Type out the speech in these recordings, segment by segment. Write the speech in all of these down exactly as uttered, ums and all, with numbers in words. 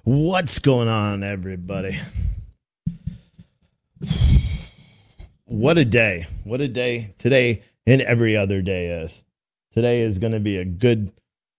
What's going on, everybody? What a day. What a day today and every other day is. Today is going to be a good,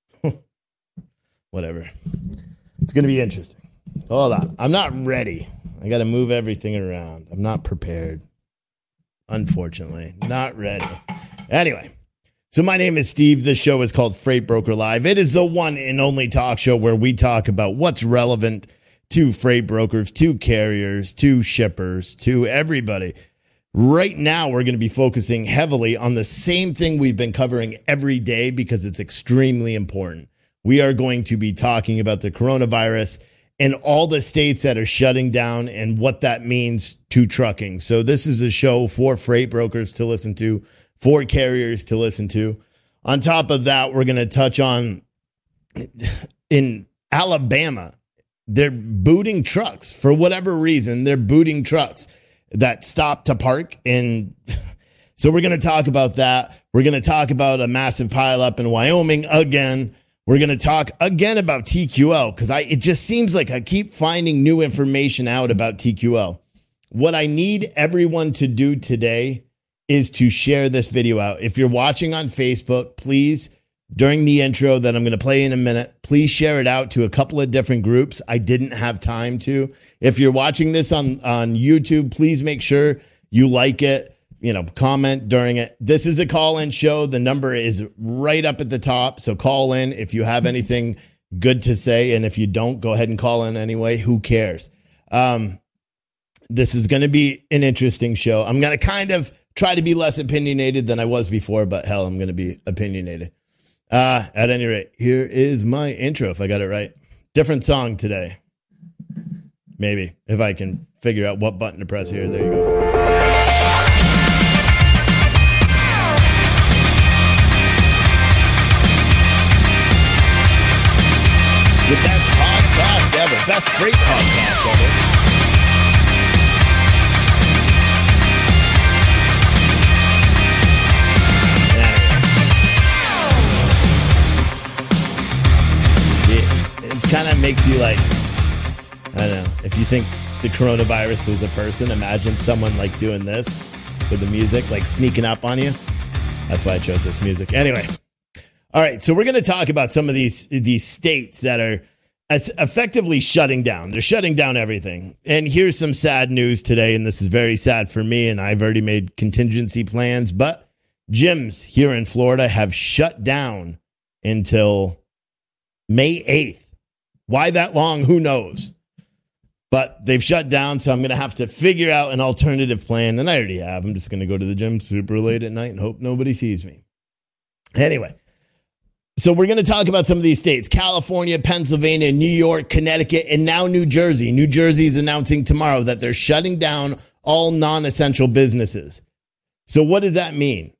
whatever. It's going to be interesting. Hold on. I'm not ready. I got to move everything around. I'm not prepared. Unfortunately, not ready. Anyway, so my name is Steve. This show is called Freight Broker Live. It is the one and only talk show where we talk about what's relevant to freight brokers, to carriers, to shippers, to everybody. Right now, we're going to be focusing heavily on the same thing we've been covering every day because it's extremely important. We are going to be talking about the coronavirus and all the states that are shutting down and what that means to trucking. So this is a show for freight brokers to listen to, for carriers to listen to. On top of that, we're going to touch on in Alabama, they're booting trucks for whatever reason. They're booting trucks that stop to park. And so we're going to talk about that. We're going to talk about a massive pileup in Wyoming again. We're going to talk again about T Q L because I it just seems like I keep finding new information out about T Q L. What I need everyone to do today is to share this video out. If you're watching on Facebook, please, during the intro that I'm going to play in a minute, please share it out to a couple of different groups. I didn't have time to. If you're watching this on, on YouTube, please make sure you like it. You know, comment during it. This is a call-in show. The number is right up at the top. So call in if you have anything good to say. And if you don't, go ahead and call in anyway. Who cares? Um, this is going to be an interesting show. I'm going to kind of try to be less opinionated than I was before, but hell, I'm going to be opinionated. Uh, at any rate, here is my intro, if I got it right. Different song today. Maybe, if I can figure out what button to press here. There you go. The best podcast ever. Best freight podcast ever. It kind of makes you like, I don't know, if you think the coronavirus was a person, imagine someone like doing this with the music, like sneaking up on you. That's why I chose this music. Anyway. All right, so we're going to talk about some of these these states that are as effectively shutting down. They're shutting down everything. And here's some sad news today, and this is very sad for me, and I've already made contingency plans, but gyms here in Florida have shut down until May eighth. Why that long? Who knows? But they've shut down, so I'm going to have to figure out an alternative plan, and I already have. I'm just going to go to the gym super late at night and hope nobody sees me. Anyway. So we're going to talk about some of these states: California, Pennsylvania, New York, Connecticut, and now New Jersey. New Jersey is announcing tomorrow that they're shutting down all non-essential businesses. So what does that mean?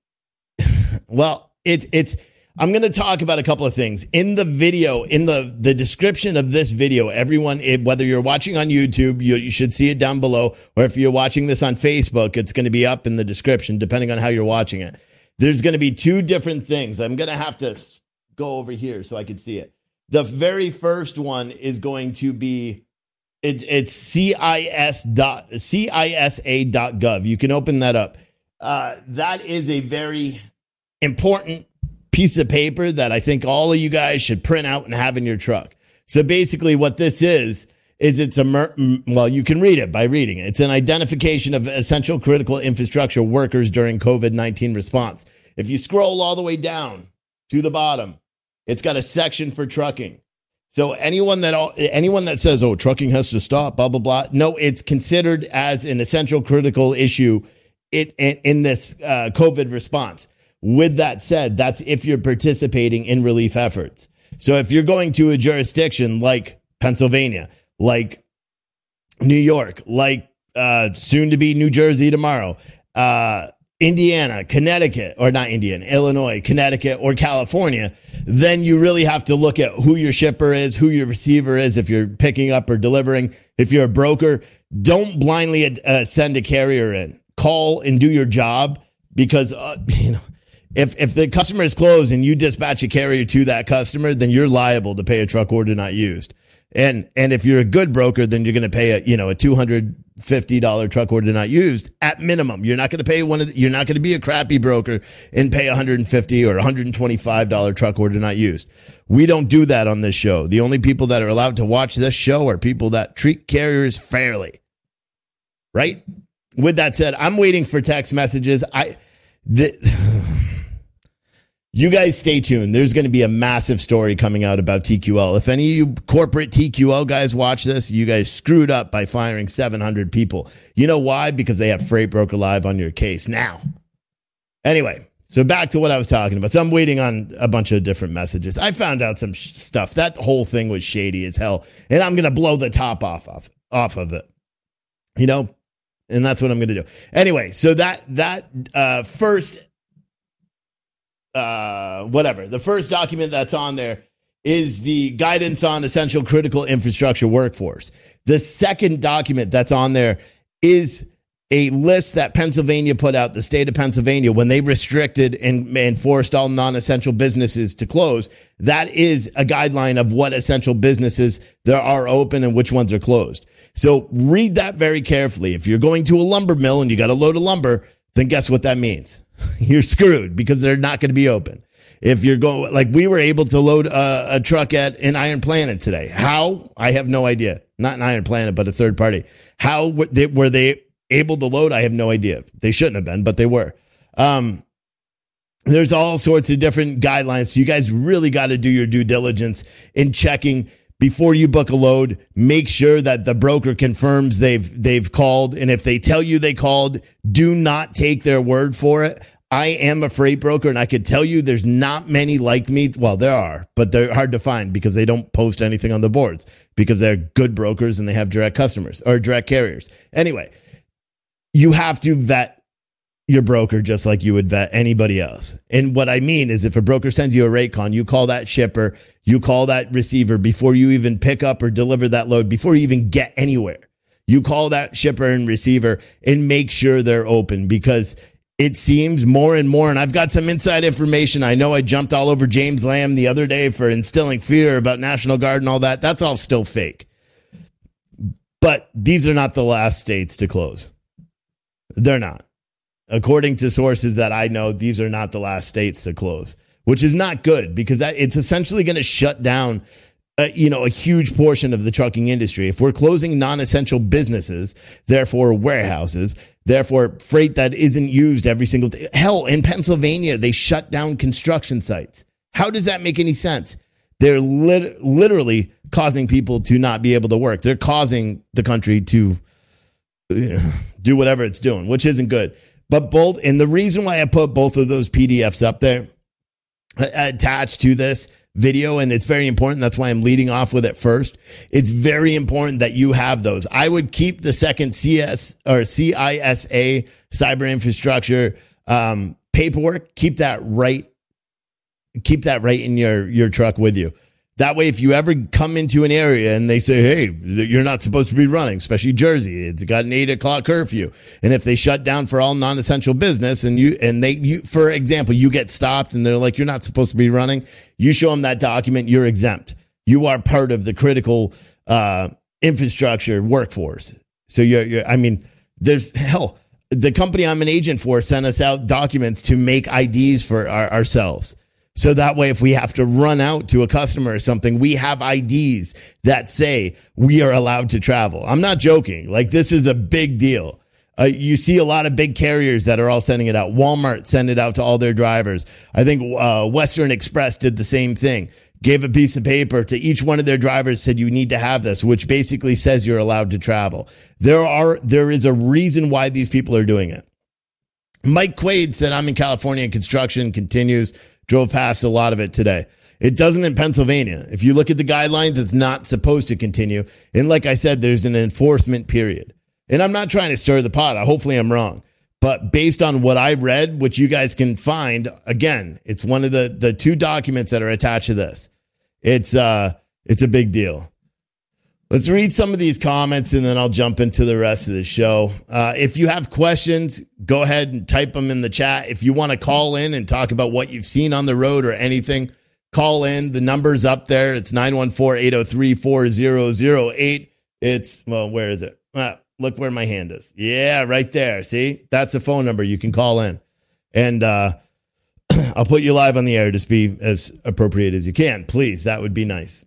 Well, it, it's I'm going to talk about a couple of things. In the video, in the, the description of this video, everyone, it, whether you're watching on YouTube, you, you should see it down below, or if you're watching this on Facebook, it's going to be up in the description, depending on how you're watching it. There's going to be two different things. I'm going to have to go over here so I can see it. The very first one is going to be, it, it's C I S dot, C I S A dot gov. You can open that up. Uh, that is a very important piece of paper that I think all of you guys should print out and have in your truck. So basically what this is, is it's a, mer- well, you can read it by reading it. It's an identification of essential critical infrastructure workers during COVID nineteen response. If you scroll all the way down to the bottom, it's got a section for trucking. So anyone that anyone that says, oh, trucking has to stop, blah, blah, blah. No, it's considered as an essential critical issue in, in, in this uh, COVID response. With that said, that's if you're participating in relief efforts. So if you're going to a jurisdiction like Pennsylvania, like New York, like uh, soon to be New Jersey tomorrow, uh, Indiana, Connecticut, or not Indiana, Illinois, Connecticut, or California, then you really have to look at who your shipper is, who your receiver is, if you're picking up or delivering. If you're a broker, don't blindly uh, send a carrier in. Call and do your job, because, uh, you know, if, if the customer is closed and you dispatch a carrier to that customer, then you're liable to pay a truck order not used. And and if you're a good broker, then you're going to pay a you know a two hundred fifty dollars truck order not used at minimum. You're not going to pay one of the, you're not going to be a crappy broker and pay one hundred fifty dollars or one hundred twenty-five dollars truck order not used. We don't do that on this show. The only people that are allowed to watch this show are people that treat carriers fairly. Right? With that said, I'm waiting for text messages. I the You guys stay tuned. There's going to be a massive story coming out about T Q L. If any of you corporate T Q L guys watch this, you guys screwed up by firing seven hundred people. You know why? Because they have Freight Broker Live on your case now. Anyway, so back to what I was talking about. So I'm waiting on a bunch of different messages. I found out some sh- stuff. That whole thing was shady as hell. And I'm going to blow the top off, off, off of it. You know? And that's what I'm going to do. Anyway, so that, that uh, first... Uh, whatever. The first document that's on there is the guidance on essential critical infrastructure workforce. The second document that's on there is a list that Pennsylvania put out, the state of Pennsylvania, when they restricted and, and forced all non-essential businesses to close. That is a guideline of what essential businesses there are open and which ones are closed. So read that very carefully. If you're going to a lumber mill and you got a load of lumber, then guess what that means? You're screwed because they're not going to be open. If you're going, like we were able to load a, a truck at an Iron Planet today. How? I have no idea. Not an Iron Planet, but a third party. How were they, were they able to load? I have no idea. They shouldn't have been, but they were. Um, there's all sorts of different guidelines. So you guys really got to do your due diligence in checking before you book a load. Make sure that the broker confirms they've they've called. And if they tell you they called, do not take their word for it. I am a freight broker, and I could tell you there's not many like me. Well, there are, but they're hard to find because they don't post anything on the boards because they're good brokers and they have direct customers or direct carriers. Anyway, you have to vet your broker just like you would vet anybody else. And what I mean is if a broker sends you a rate con, you call that shipper, you call that receiver before you even pick up or deliver that load, before you even get anywhere. You call that shipper and receiver and make sure they're open, because it seems more and more, and I've got some inside information. I know I jumped all over James Lamb the other day for instilling fear about National Guard and all that. That's all still fake. But these are not the last states to close. They're not. According to sources that I know, these are not the last states to close, which is not good because that it's essentially going to shut down Uh, you know, a huge portion of the trucking industry. If we're closing non-essential businesses, therefore warehouses, therefore freight that isn't used every single day. Hell, in Pennsylvania, they shut down construction sites. How does that make any sense? They're lit- literally causing people to not be able to work. They're causing the country to you know, do whatever it's doing, which isn't good. But both, and the reason why I put both of those P D Fs up there attached to this video, and it's very important. That's why I'm leading off with it first. It's very important that you have those. I would keep the second C S or C I S A cyber infrastructure um, paperwork. Keep that right. Keep that right in your, your truck with you. That way, if you ever come into an area and they say, hey, you're not supposed to be running, especially Jersey, it's got an eight o'clock curfew. And if they shut down for all non-essential business and you, and they, you, for example, you get stopped and they're like, you're not supposed to be running. You show them that document, you're exempt. You are part of the critical, uh, infrastructure workforce. So you're, you're, I mean, there's hell, the company I'm an agent for sent us out documents to make I Ds for our, ourselves. So that way, if we have to run out to a customer or something, we have I Ds that say we are allowed to travel. I'm not joking. Like, this is a big deal. Uh, you see a lot of big carriers that are all sending it out. Walmart sent it out to all their drivers. I think uh, Western Express did the same thing. Gave a piece of paper to each one of their drivers, said you need to have this, which basically says you're allowed to travel. There are there is a reason why these people are doing it. Mike Quaid said, I'm in California and construction continues. Drove past a lot of it today. It doesn't in Pennsylvania. If you look at the guidelines, it's not supposed to continue. And like I said, there's an enforcement period. And I'm not trying to stir the pot. Hopefully I'm wrong. But based on what I read, which you guys can find, again, it's one of the, the two documents that are attached to this. It's uh, it's a big deal. Let's read some of these comments, and then I'll jump into the rest of the show. Uh, if you have questions, go ahead and type them in the chat. If you want to call in and talk about what you've seen on the road or anything, call in. The number's up there. It's nine one four, eight oh three, four oh oh eight. It's, well, where is it? Ah, look where my hand is. Yeah, right there. See? That's a phone number. You can call in. And uh, I'll put you live on the air. Just be as appropriate as you can. Please, that would be nice.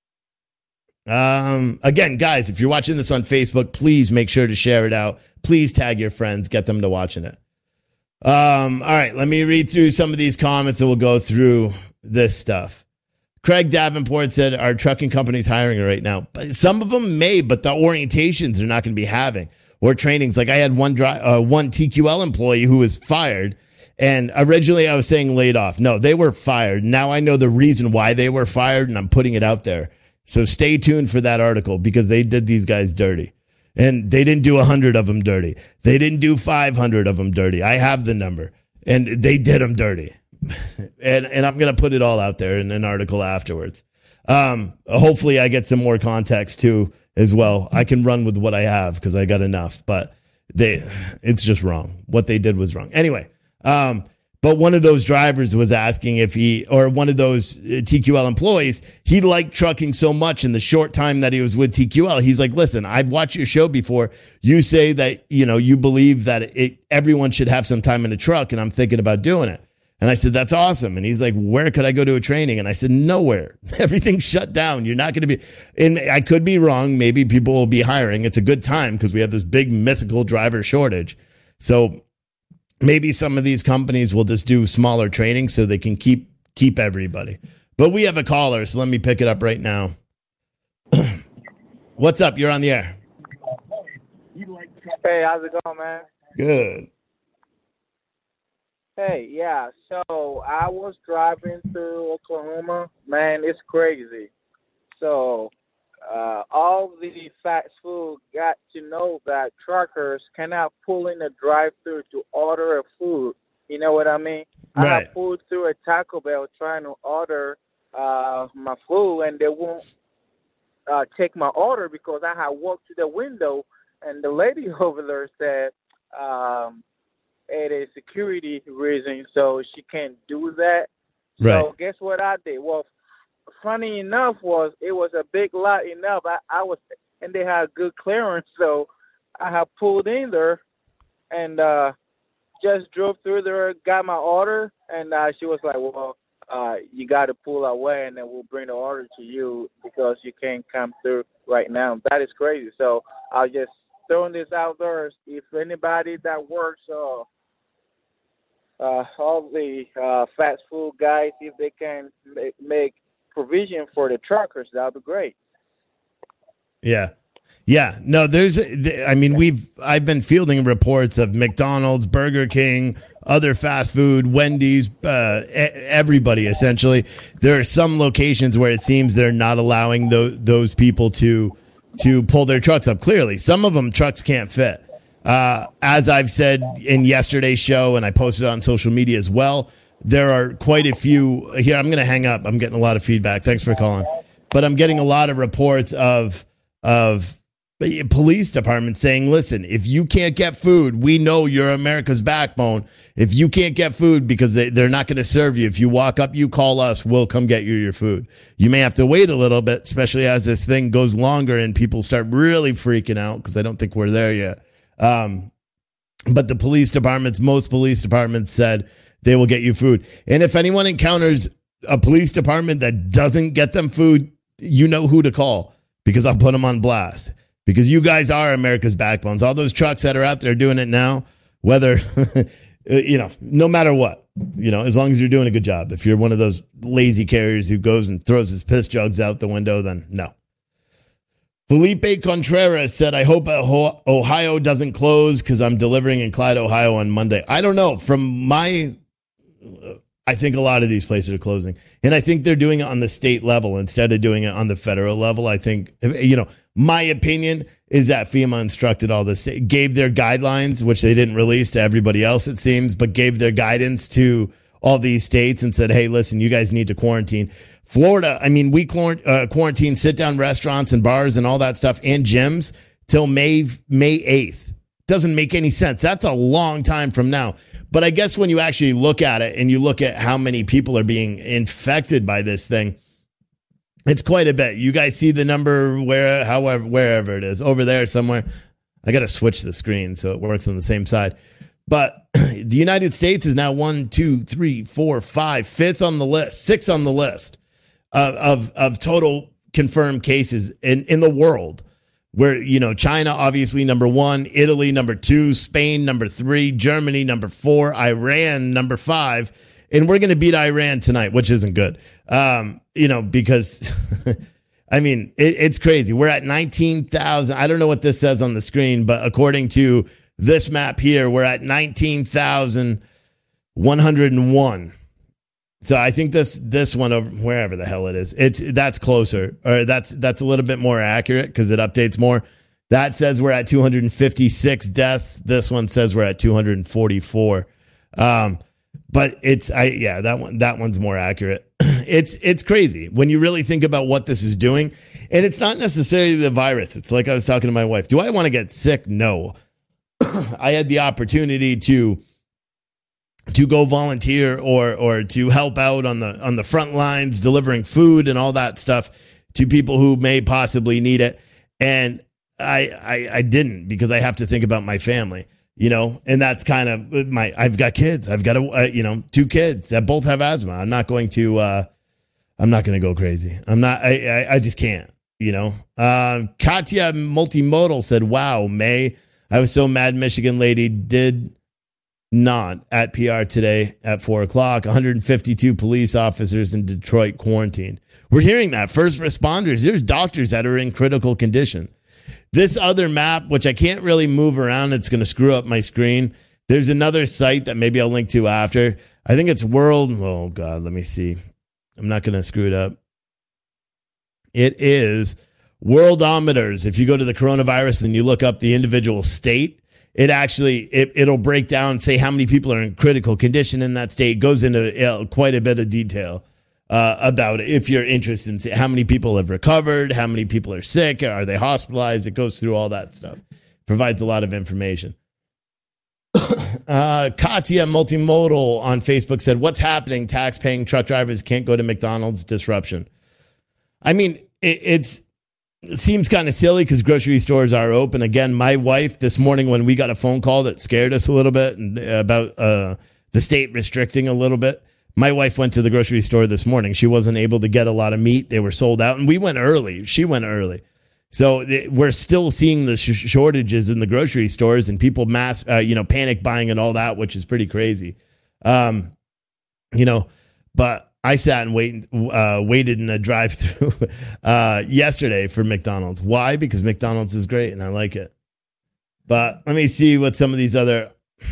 Um, again, guys, if you're watching this on Facebook, please make sure to share it out. Please tag your friends. Get them to watching it. Um, all right, let me read through some of these comments and we'll go through this stuff. Craig Davenport said, our trucking company's hiring right now. But some of them may, but the orientations they're not going to be having or trainings. Like I had one dri- uh, one T Q L employee who was fired. And originally I was saying laid off. No, they were fired. Now I know the reason why they were fired and I'm putting it out there. So stay tuned for that article because they did these guys dirty. And they didn't do one hundred of them dirty. They didn't do five hundred of them dirty. I have the number. And they did them dirty. and and I'm going to put it all out there in an article afterwards. Um, hopefully I get some more context too as well. I can run with what I have because I got enough. But they, it's just wrong. What they did was wrong. Anyway, um, but one of those drivers was asking if he, or one of those T Q L employees, he liked trucking so much in the short time that he was with T Q L. He's like, listen, I've watched your show before. You say that, you know, you believe that it, everyone should have some time in a truck, and I'm thinking about doing it. And I said, that's awesome. And he's like, where could I go to a training? And I said, nowhere. Everything's shut down. You're not going to be, and I could be wrong. Maybe people will be hiring. It's a good time because we have this big mythical driver shortage. So maybe some of these companies will just do smaller training so they can keep keep everybody. But we have a caller, so let me pick it up right now. What's up? You're on the air. Hey, how's it going, man? Good. Hey, yeah, so I was driving through Oklahoma. Man, it's crazy. So uh, all the fast food got to know that truckers cannot pull in a drive-through to order a food. You know what I mean? Right. I have pulled through a Taco Bell trying to order uh, my food, and they won't uh, take my order because I had walked to the window, and the lady over there said um, it is security reason, so she can't do that. Right. So guess what I did? Well, funny enough was it was a big lot enough. I, I was, and they had good clearance, so I had pulled in there and uh, just drove through there, got my order, and uh, she was like, well, uh, you got to pull away, and then we'll bring the order to you because you can't come through right now. That is crazy. So I'll just throwing this out there. If anybody that works uh, uh, all the uh, fast food guys, if they can make, make provision for the truckers, that would be great. Yeah. Yeah. No, there's, I mean, we've, I've been fielding reports of McDonald's, Burger King, other fast food, Wendy's, uh, everybody essentially. There are some locations where it seems they're not allowing those, those people to, to pull their trucks up. Clearly, some of them trucks can't fit. Uh, as I've said in yesterday's show, and I posted on social media as well, there are quite a few here. I'm going to hang up. I'm getting a lot of feedback. Thanks for calling. But I'm getting a lot of reports of, of police departments saying, listen, if you can't get food, we know you're America's backbone. If you can't get food because they, they're not going to serve you, if you walk up, you call us, we'll come get you your food. You may have to wait a little bit, especially as this thing goes longer and people start really freaking out because I don't think we're there yet. Um, but the police departments, most police departments said they will get you food. And if anyone encounters a police department that doesn't get them food, you know who to call because I'll put them on blast because you guys are America's backbones. All those trucks that are out there doing it now, whether, you know, no matter what, you know, as long as you're doing a good job. If you're one of those lazy carriers who goes and throws his piss jugs out the window, then no. Felipe Contreras said, I hope Ohio doesn't close because I'm delivering in Clyde, Ohio on Monday. I don't know. From my, I think a lot of these places are closing. And I think they're doing it on the state level instead of doing it on the federal level. I think, you know, my opinion is that FEMA instructed all the state, gave their guidelines, which they didn't release to everybody else, it seems, but gave their guidance to all these states and said, hey, listen, you guys need to quarantine. Florida, I mean, we uh, quarantine sit-down restaurants and bars and all that stuff and gyms till May May eighth. Doesn't make any sense. That's a long time from now. But I guess when you actually look at it and you look at how many people are being infected by this thing, it's quite a bit. You guys see the number where, however, wherever it is, over there somewhere. I got to switch the screen so it works on the same side. But the United States is now one, two, three, four, five, fifth on the list, six on the list of of, of total confirmed cases in, in the world. Where, you know, China, obviously, number one, Italy, number two, Spain, number three, Germany, number four, Iran, number five. And we're going to beat Iran tonight, which isn't good. Um, you know, because, I mean, it, it's crazy. We're at nineteen thousand. I don't know what this says on the screen, but according to this map here, we're at nineteen thousand one hundred one. So I think this this one over wherever the hell it is, it's that's closer, or that's that's a little bit more accurate because it updates more. That says we're at two hundred fifty-six deaths. This one says we're at two hundred forty-four. Um, but it's I yeah that one that one's more accurate. It's it's crazy when you really think about what this is doing, and it's not necessarily the virus. It's like I was talking to my wife. Do I want to get sick? No. I had the opportunity to. to go volunteer or or to help out on the on the front lines, delivering food and all that stuff to people who may possibly need it. And I I, I didn't because I have to think about my family, you know, and that's kind of my I've got kids. I've got, a, uh, you know, two kids that both have asthma. I'm not going to uh, I'm not going to go crazy. I'm not I, I, I just can't, you know. Uh, Katya Multimodal said, wow, May, I was so mad Michigan lady did not at P R today at four o'clock. one hundred fifty-two police officers in Detroit quarantined. We're hearing that. First responders, there's doctors that are in critical condition. This other map, which I can't really move around, it's going to screw up my screen. There's another site that maybe I'll link to after. I think it's World. Oh, God, let me see. I'm not going to screw it up. It is Worldometers. If you go to the coronavirus and you look up the individual state, It actually, it, it'll break down, say how many people are in critical condition in that state. It goes into uh, quite a bit of detail uh, about it if you're interested in how many people have recovered, how many people are sick, are they hospitalized? It goes through all that stuff. Provides a lot of information. uh, Katya Multimodal on Facebook said, what's happening? Tax-paying truck drivers can't go to McDonald's, disruption. I mean, it, it's... It seems kind of silly because grocery stores are open. Again, my wife this morning when we got a phone call that scared us a little bit and about uh, the state restricting a little bit. My wife went to the grocery store this morning. She wasn't able to get a lot of meat. They were sold out and we went early. She went early. So th- we're still seeing the sh- shortages in the grocery stores and people mass, uh, you know, panic buying and all that, which is pretty crazy. Um, you know, but I sat and wait, uh, waited in a drive-thru uh, yesterday for McDonald's. Why? Because McDonald's is great and I like it. But let me see what some of these other...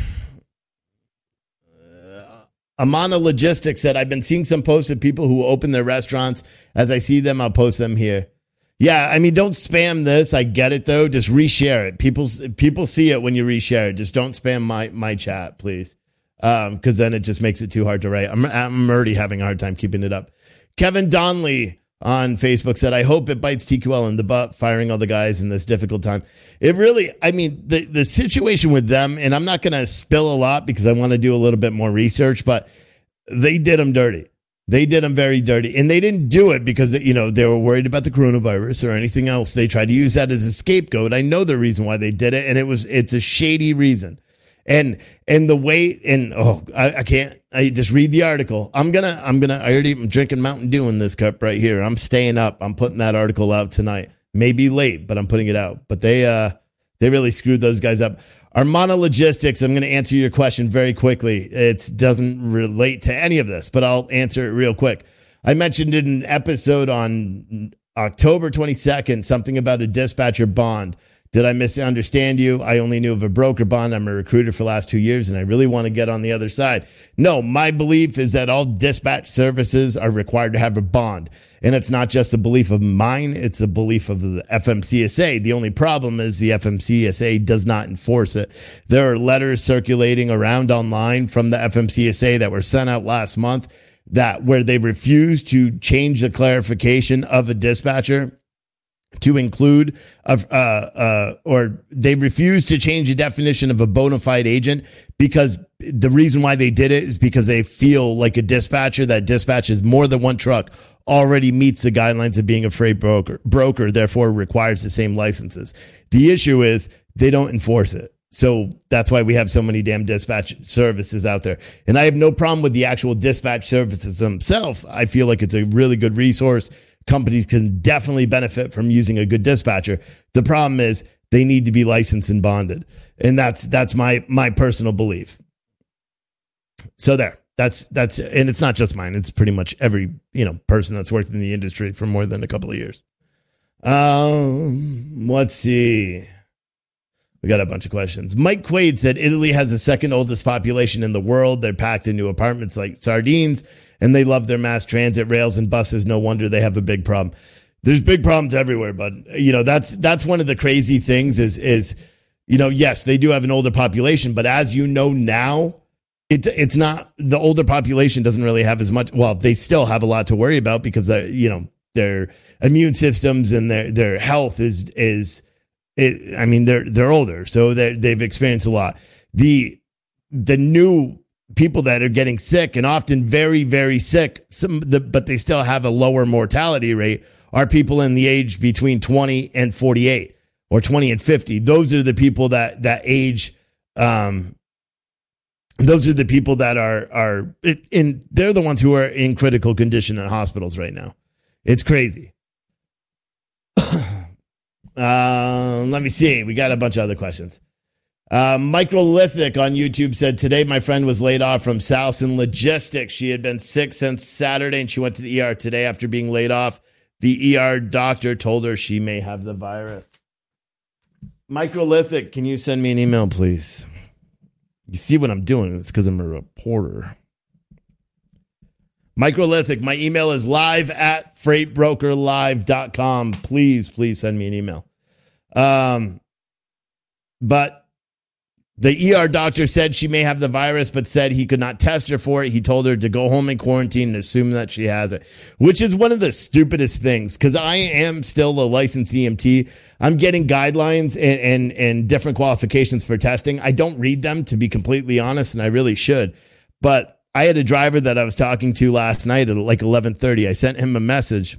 Uh, Amana Logistics said, I've been seeing some posts of people who open their restaurants. As I see them, I'll post them here. Yeah, I mean, don't spam this. I get it, though. Just reshare it. People, people see it when you reshare it. Just don't spam my, my chat, please. Um, because then it just makes it too hard to write. I'm, I'm already having a hard time keeping it up. Kevin Donnelly on Facebook said, I hope it bites T Q L in the butt, firing all the guys in this difficult time. It really, I mean, the, the situation with them, and I'm not going to spill a lot because I want to do a little bit more research, but they did them dirty. They did them very dirty. And they didn't do it because, you know, they were worried about the coronavirus or anything else. They tried to use that as a scapegoat. I know the reason why they did it, and it was, it's a shady reason. And and the way and oh I, I can't I just read the article. I'm gonna I'm gonna I already am drinking Mountain Dew in this cup right here. I'm staying up. I'm putting that article out tonight. Maybe late, but I'm putting it out. But they uh they really screwed those guys up. Armana Logistics. I'm gonna answer your question very quickly. It doesn't relate to any of this, but I'll answer it real quick. I mentioned in an episode on October twenty-second something about a dispatcher bond. Did I misunderstand you? I only knew of a broker bond. I'm a recruiter for the last two years, and I really want to get on the other side. No, my belief is that all dispatch services are required to have a bond. And it's not just a belief of mine. It's a belief of the F M C S A. The only problem is the F M C S A does not enforce it. There are letters circulating around online from the F M C S A that were sent out last month that where they refuse to change the clarification of a dispatcher to include, a, uh, uh, or they refused to change the definition of a bona fide agent because the reason why they did it is because they feel like a dispatcher that dispatches more than one truck already meets the guidelines of being a freight broker, broker, therefore requires the same licenses. The issue is they don't enforce it. So that's why we have so many damn dispatch services out there. And I have no problem with the actual dispatch services themselves. I feel like it's a really good resource. Companies can definitely benefit from using a good dispatcher. The problem is they need to be licensed and bonded. And that's that's my my personal belief. So there. That's that's and it's not just mine. It's pretty much every, you know, person that's worked in the industry for more than a couple of years. Um, let's see. We got a bunch of questions. Mike Quaid said Italy has the second oldest population in the world. They're packed into apartments like sardines, and they love their mass transit, rails, and buses. No wonder they have a big problem. There's big problems everywhere, but you know that's that's one of the crazy things. Is is you know yes, they do have an older population, but as you know now, it it's not the older population doesn't really have as much. Well, they still have a lot to worry about because they you know their immune systems and their their health is is. It, I mean, they're they're older, so they've experienced a lot. The the new people that are getting sick and often very, very sick, some the, but they still have a lower mortality rate, are people in the age between twenty and forty-eight or twenty and fifty. Those are the people that that age. Um, those are the people that are are in. They're the ones who are in critical condition in hospitals right now. It's crazy. Uh, let me see. We got a bunch of other questions. Uh, Microlithic on YouTube said, today my friend was laid off from Salson Logistics. She had been sick since Saturday and she went to the E R today after being laid off. The E R doctor told her she may have the virus. Microlithic, can you send me an email, please? You see what I'm doing? It's because I'm a reporter. Microlithic, my email is live at freight broker live dot com. Please, please send me an email. Um, but the E R doctor said she may have the virus, but said he could not test her for it. He told her to go home and quarantine and assume that she has it, which is one of the stupidest things because I am still a licensed E M T. I'm getting guidelines and, and, and different qualifications for testing. I don't read them, to be completely honest, and I really should. But I had a driver that I was talking to last night at like eleven thirty. I sent him a message.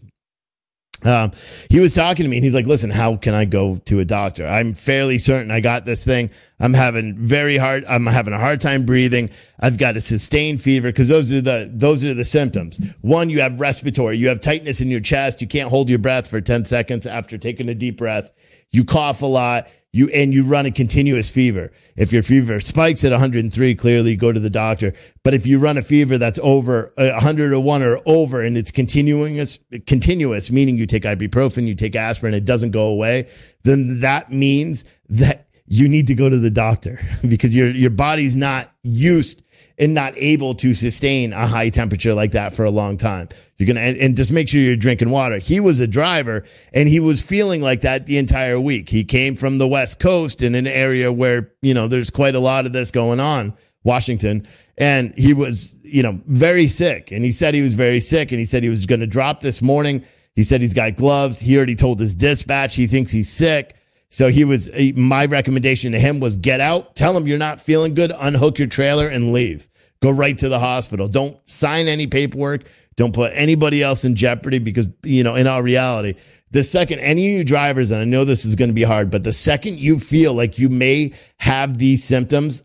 Um, he was talking to me and he's like, listen, how can I go to a doctor? I'm fairly certain I got this thing. I'm having very hard. I'm having a hard time breathing. I've got a sustained fever because those are the, those are the symptoms. One, you have respiratory, you have tightness in your chest. You can't hold your breath for ten seconds after taking a deep breath. You cough a lot. You and you run a continuous fever. If your fever spikes at one hundred three, clearly go to the doctor. But if you run a fever that's over one hundred one or over and it's continuous, continuous, meaning you take ibuprofen, you take aspirin, it doesn't go away, then that means that you need to go to the doctor because your your body's not used and not able to sustain a high temperature like that for a long time. You're going to, and, and just make sure you're drinking water. He was a driver and he was feeling like that the entire week. He came from the West Coast in an area where, you know, there's quite a lot of this going on, Washington. And he was, you know, very sick. And he said he was very sick and he said he was going to drop this morning. He said he's got gloves. He already told his dispatch he thinks he's sick. So he was, my recommendation to him was get out, tell him you're not feeling good, unhook your trailer and leave. Go right to the hospital. Don't sign any paperwork. Don't put anybody else in jeopardy because, you know, in all reality, the second any of you drivers, and I know this is going to be hard, but the second you feel like you may have these symptoms,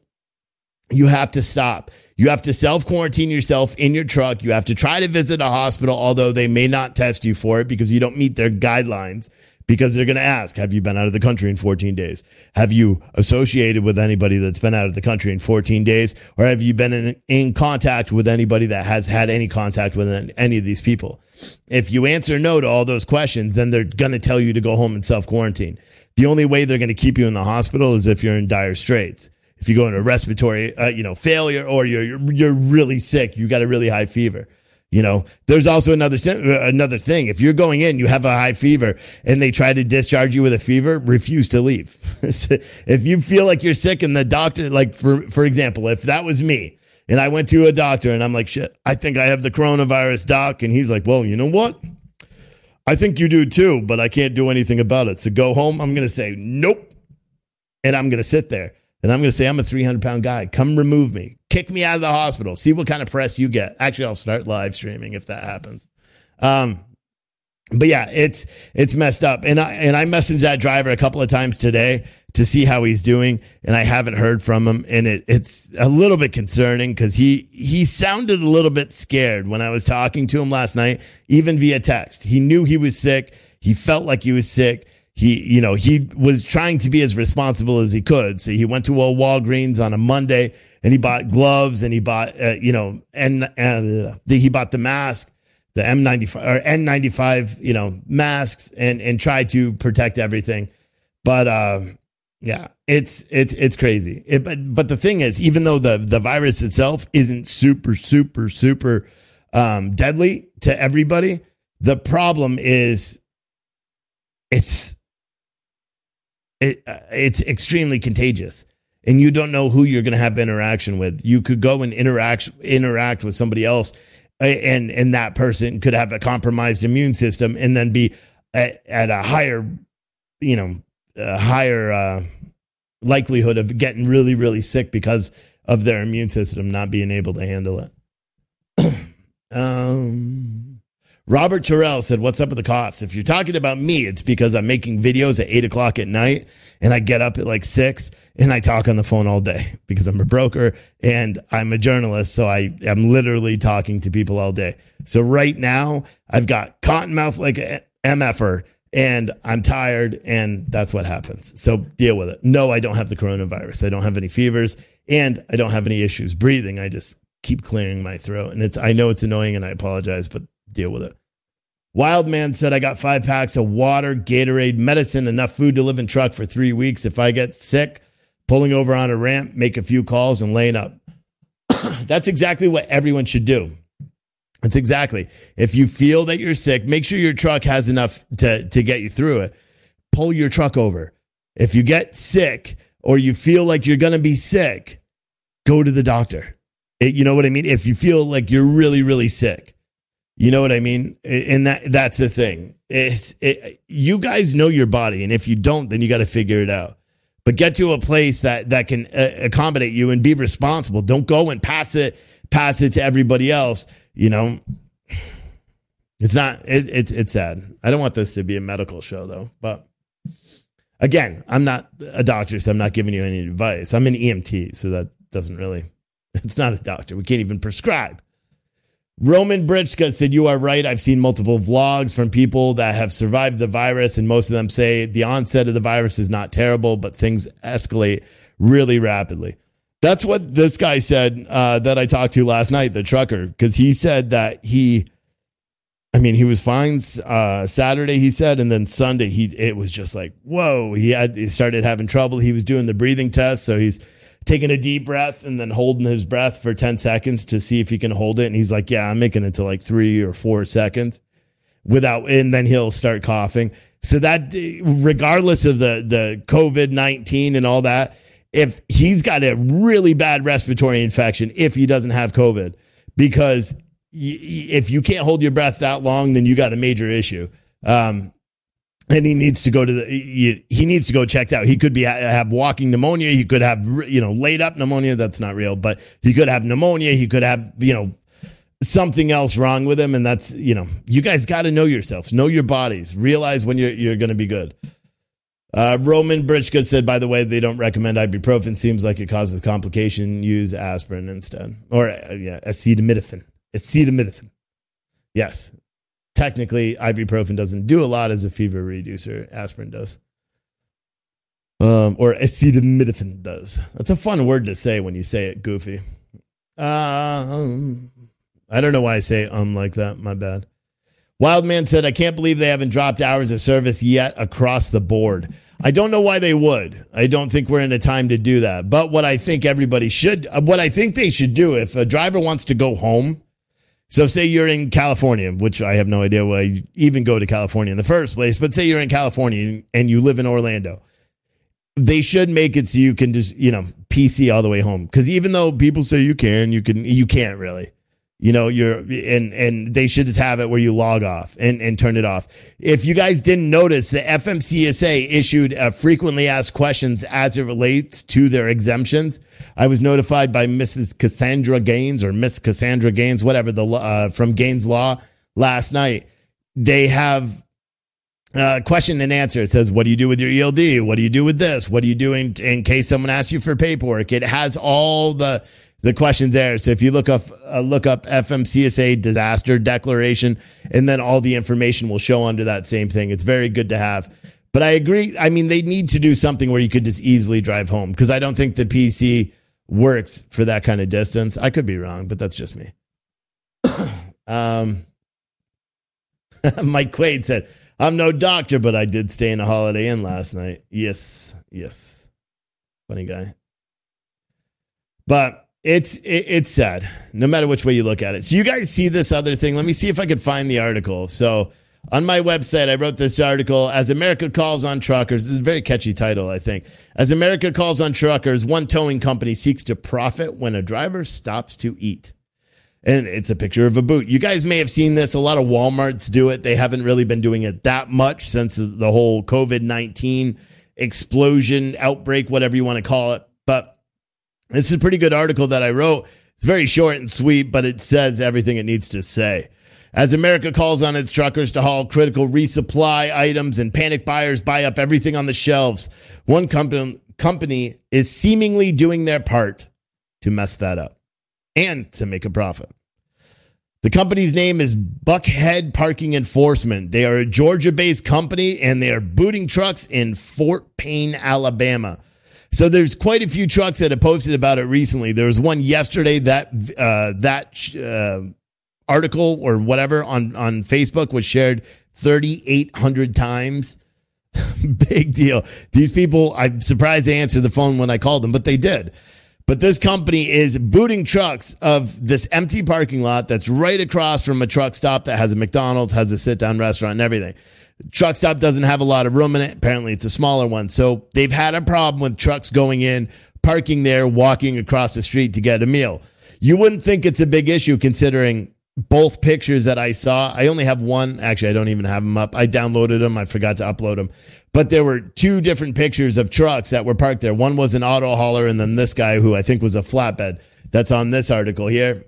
you have to stop. You have to self-quarantine yourself in your truck. You have to try to visit a hospital, although they may not test you for it because you don't meet their guidelines. Because they're going to ask, have you been out of the country in fourteen days? Have you associated with anybody that's been out of the country in fourteen days? Or have you been in, in contact with anybody that has had any contact with any of these people? If you answer no to all those questions, then they're going to tell you to go home and self-quarantine. The only way they're going to keep you in the hospital is if you're in dire straits. If you go into respiratory, uh, you know, failure, or you're, you're you're really sick, you got a really high fever. You know, there's also another another thing. If you're going in, you have a high fever, and they try to discharge you with a fever, refuse to leave. If you feel like you're sick and the doctor, like for for example, if that was me and I went to a doctor and I'm like, shit, I think I have the coronavirus, doc, and he's like, well, you know what? I think you do too, but I can't do anything about it. So go home. I'm going to say, nope. And I'm going to sit there. And I'm going to say, I'm a three hundred pound guy. Come remove me. Kick me out of the hospital. See what kind of press you get. Actually, I'll start live streaming if that happens. Um, but yeah, it's it's messed up. And I and I messaged that driver a couple of times today to see how he's doing, and I haven't heard from him. And it, it's a little bit concerning because he he sounded a little bit scared when I was talking to him last night, even via text. He knew he was sick. He felt like he was sick. He, you know, he was trying to be as responsible as he could. So he went to a Walgreens on a Monday and he bought gloves and he bought, uh, you know, and uh, he bought the mask, the M ninety-five or N ninety-five, you know, masks and and tried to protect everything. But uh, yeah, it's it's it's crazy. It, but but the thing is, even though the the virus itself isn't super super super um, deadly to everybody, the problem is it's. It, uh, it's extremely contagious, and you don't know who you're going to have interaction with. You could go and interact interact with somebody else, and and that person could have a compromised immune system, and then be at, at a higher, you know, a higher uh, likelihood of getting really really sick because of their immune system not being able to handle it. um. Robert Terrell said, what's up with the coughs? If you're talking about me, it's because I'm making videos at eight o'clock at night and I get up at like six and I talk on the phone all day because I'm a broker and I'm a journalist. So I am literally talking to people all day. So right now I've got cotton mouth like an M F R and I'm tired and that's what happens. So deal with it. No, I don't have the coronavirus. I don't have any fevers and I don't have any issues breathing. I just keep clearing my throat and it's, I know it's annoying and I apologize, but deal with it. Wildman said, I got five packs of water, Gatorade, medicine, enough food to live in truck for three weeks. If I get sick, pulling over on a ramp, make a few calls and laying up. That's exactly what everyone should do. That's exactly. If you feel that you're sick, make sure your truck has enough to, to get you through it. Pull your truck over. If you get sick or you feel like you're going to be sick, go to the doctor. It, you know what I mean? If you feel like you're really, really sick. You know what I mean? And that that's the thing. It's, it, you guys know your body. And if you don't, then you got to figure it out. But get to a place that, that can uh, accommodate you and be responsible. Don't go and pass it, pass it to everybody else. You know, it's not, it, it's, it's sad. I don't want this to be a medical show though. But again, I'm not a doctor, so I'm not giving you any advice. I'm an E M T, so that doesn't really, it's not a doctor. We can't even prescribe. Roman Britchka said, you are right. I've seen multiple vlogs from people that have survived the virus, and most of them say the onset of the virus is not terrible, but things escalate really rapidly. That's what this guy said uh, that I talked to last night, the trucker, because he said that he, I mean, he was fine uh, Saturday, he said, and then Sunday, he it was just like, whoa, he had he started having trouble. He was doing the breathing test, so he's taking a deep breath and then holding his breath for ten seconds to see if he can hold it. And he's like, yeah, I'm making it to like three or four seconds without, and then he'll start coughing. So that regardless of the, the COVID nineteen and all that, if he's got a really bad respiratory infection, if he doesn't have COVID, because y- if you can't hold your breath that long, then you got a major issue. Um, And he needs to go to the, he, he needs to go checked out. He could be, have walking pneumonia. He could have, you know, laid up pneumonia. That's not real, but he could have pneumonia. He could have, you know, something else wrong with him. And that's, you know, you guys got to know yourselves, know your bodies, realize when you're, you're going to be good. Uh, Roman Britchka said, by the way, they don't recommend ibuprofen. Seems like it causes complication. Use aspirin instead. Or uh, yeah, acetaminophen, acetaminophen. Yes. Technically, ibuprofen doesn't do a lot as a fever reducer. Aspirin does. Um, or acetaminophen does. That's a fun word to say when you say it goofy. Um, I don't know why I say um like that. My bad. Wildman said, I can't believe they haven't dropped hours of service yet across the board. I don't know why they would. I don't think we're in a time to do that. But what I think everybody should, what I think they should do, if a driver wants to go home, so say you're in California, which I have no idea why you even go to California in the first place, but say you're in California and you live in Orlando. They should make it so you can just, you know, P C all the way home. Because even though people say you can, you can, you can't really. You know, you're and and they should just have it where you log off and, and turn it off. If you guys didn't notice, the F M C S A issued uh, frequently asked questions as it relates to their exemptions. I was notified by Missus Cassandra Gaines or Miss Cassandra Gaines, whatever, the uh, from Gaines Law last night. They have uh, question and answer. It says, what do you do with your E L D? What do you do with this? What do you do in, in case someone asks you for paperwork? It has all the The question's there. So if you look up uh, look up F M C S A disaster declaration, and then all the information will show under that same thing. It's very good to have. But I agree. I mean, they need to do something where you could just easily drive home, because I don't think the P C works for that kind of distance. I could be wrong, but that's just me. um, Mike Quaid said, I'm no doctor, but I did stay in a Holiday Inn last night. Yes, yes. Funny guy. But It's it, it's sad, no matter which way you look at it. So you guys see this other thing. Let me see if I could find the article. So on my website, I wrote this article, As America Calls on Truckers. This is a very catchy title, I think. As America Calls on Truckers, one towing company seeks to profit when a driver stops to eat. And it's a picture of a boot. You guys may have seen this. A lot of Walmarts do it. They haven't really been doing it that much since the whole covid nineteen explosion, outbreak, whatever you want to call it. But this is a pretty good article that I wrote. It's very short and sweet, but it says everything it needs to say. As America calls on its truckers to haul critical resupply items and panic buyers buy up everything on the shelves, one company, company is seemingly doing their part to mess that up and to make a profit. The company's name is Buckhead Parking Enforcement. They are a Georgia-based company, and they are booting trucks in Fort Payne, Alabama. So there's quite a few trucks that have posted about it recently. There was one yesterday that uh, that uh, article or whatever on, on Facebook was shared thirty-eight hundred times. Big deal. These people, I'm surprised they answered the phone when I called them, but they did. But this company is booting trucks of this empty parking lot that's right across from a truck stop that has a McDonald's, has a sit-down restaurant and everything. Truck stop doesn't have a lot of room in it. Apparently, it's a smaller one. So they've had a problem with trucks going in, parking there, walking across the street to get a meal. You wouldn't think it's a big issue considering both pictures that I saw. I only have one. Actually, I don't even have them up. I downloaded them. I forgot to upload them. But there were two different pictures of trucks that were parked there. One was an auto hauler, and then this guy who I think was a flatbed. That's on this article here.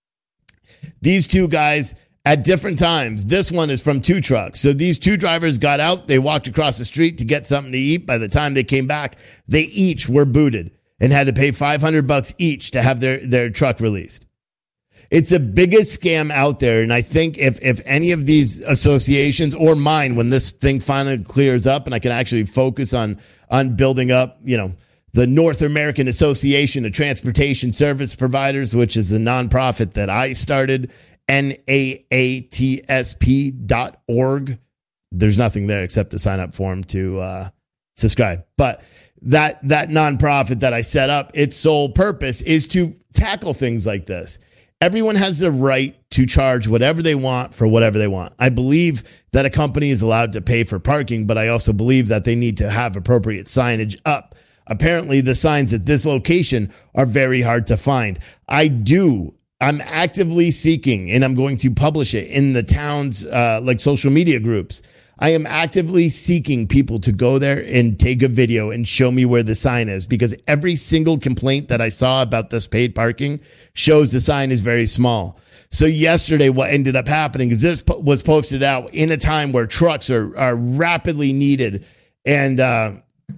These two guys at different times. This one is from two trucks. So these two drivers got out. They walked across the street to get something to eat. By the time they came back, they each were booted and had to pay five hundred bucks each to have their, their truck released. It's the biggest scam out there. And I think if, if any of these associations or mine, when this thing finally clears up and I can actually focus on, on building up, you know, the North American Association of Transportation Service Providers, which is a nonprofit that I started, N A A T S P dot org. There's nothing there except a sign up form to uh, subscribe. But that that nonprofit that I set up, its sole purpose is to tackle things like this. Everyone has the right to charge whatever they want for whatever they want. I believe that a company is allowed to pay for parking, but I also believe that they need to have appropriate signage up. Apparently, the signs at this location are very hard to find. I do I'm actively seeking, and I'm going to publish it in the town's uh, like social media groups. I am actively seeking people to go there and take a video and show me where the sign is, because every single complaint that I saw about this paid parking shows the sign is very small. So yesterday, what ended up happening is this po- was posted out in a time where trucks are, are rapidly needed, and uh,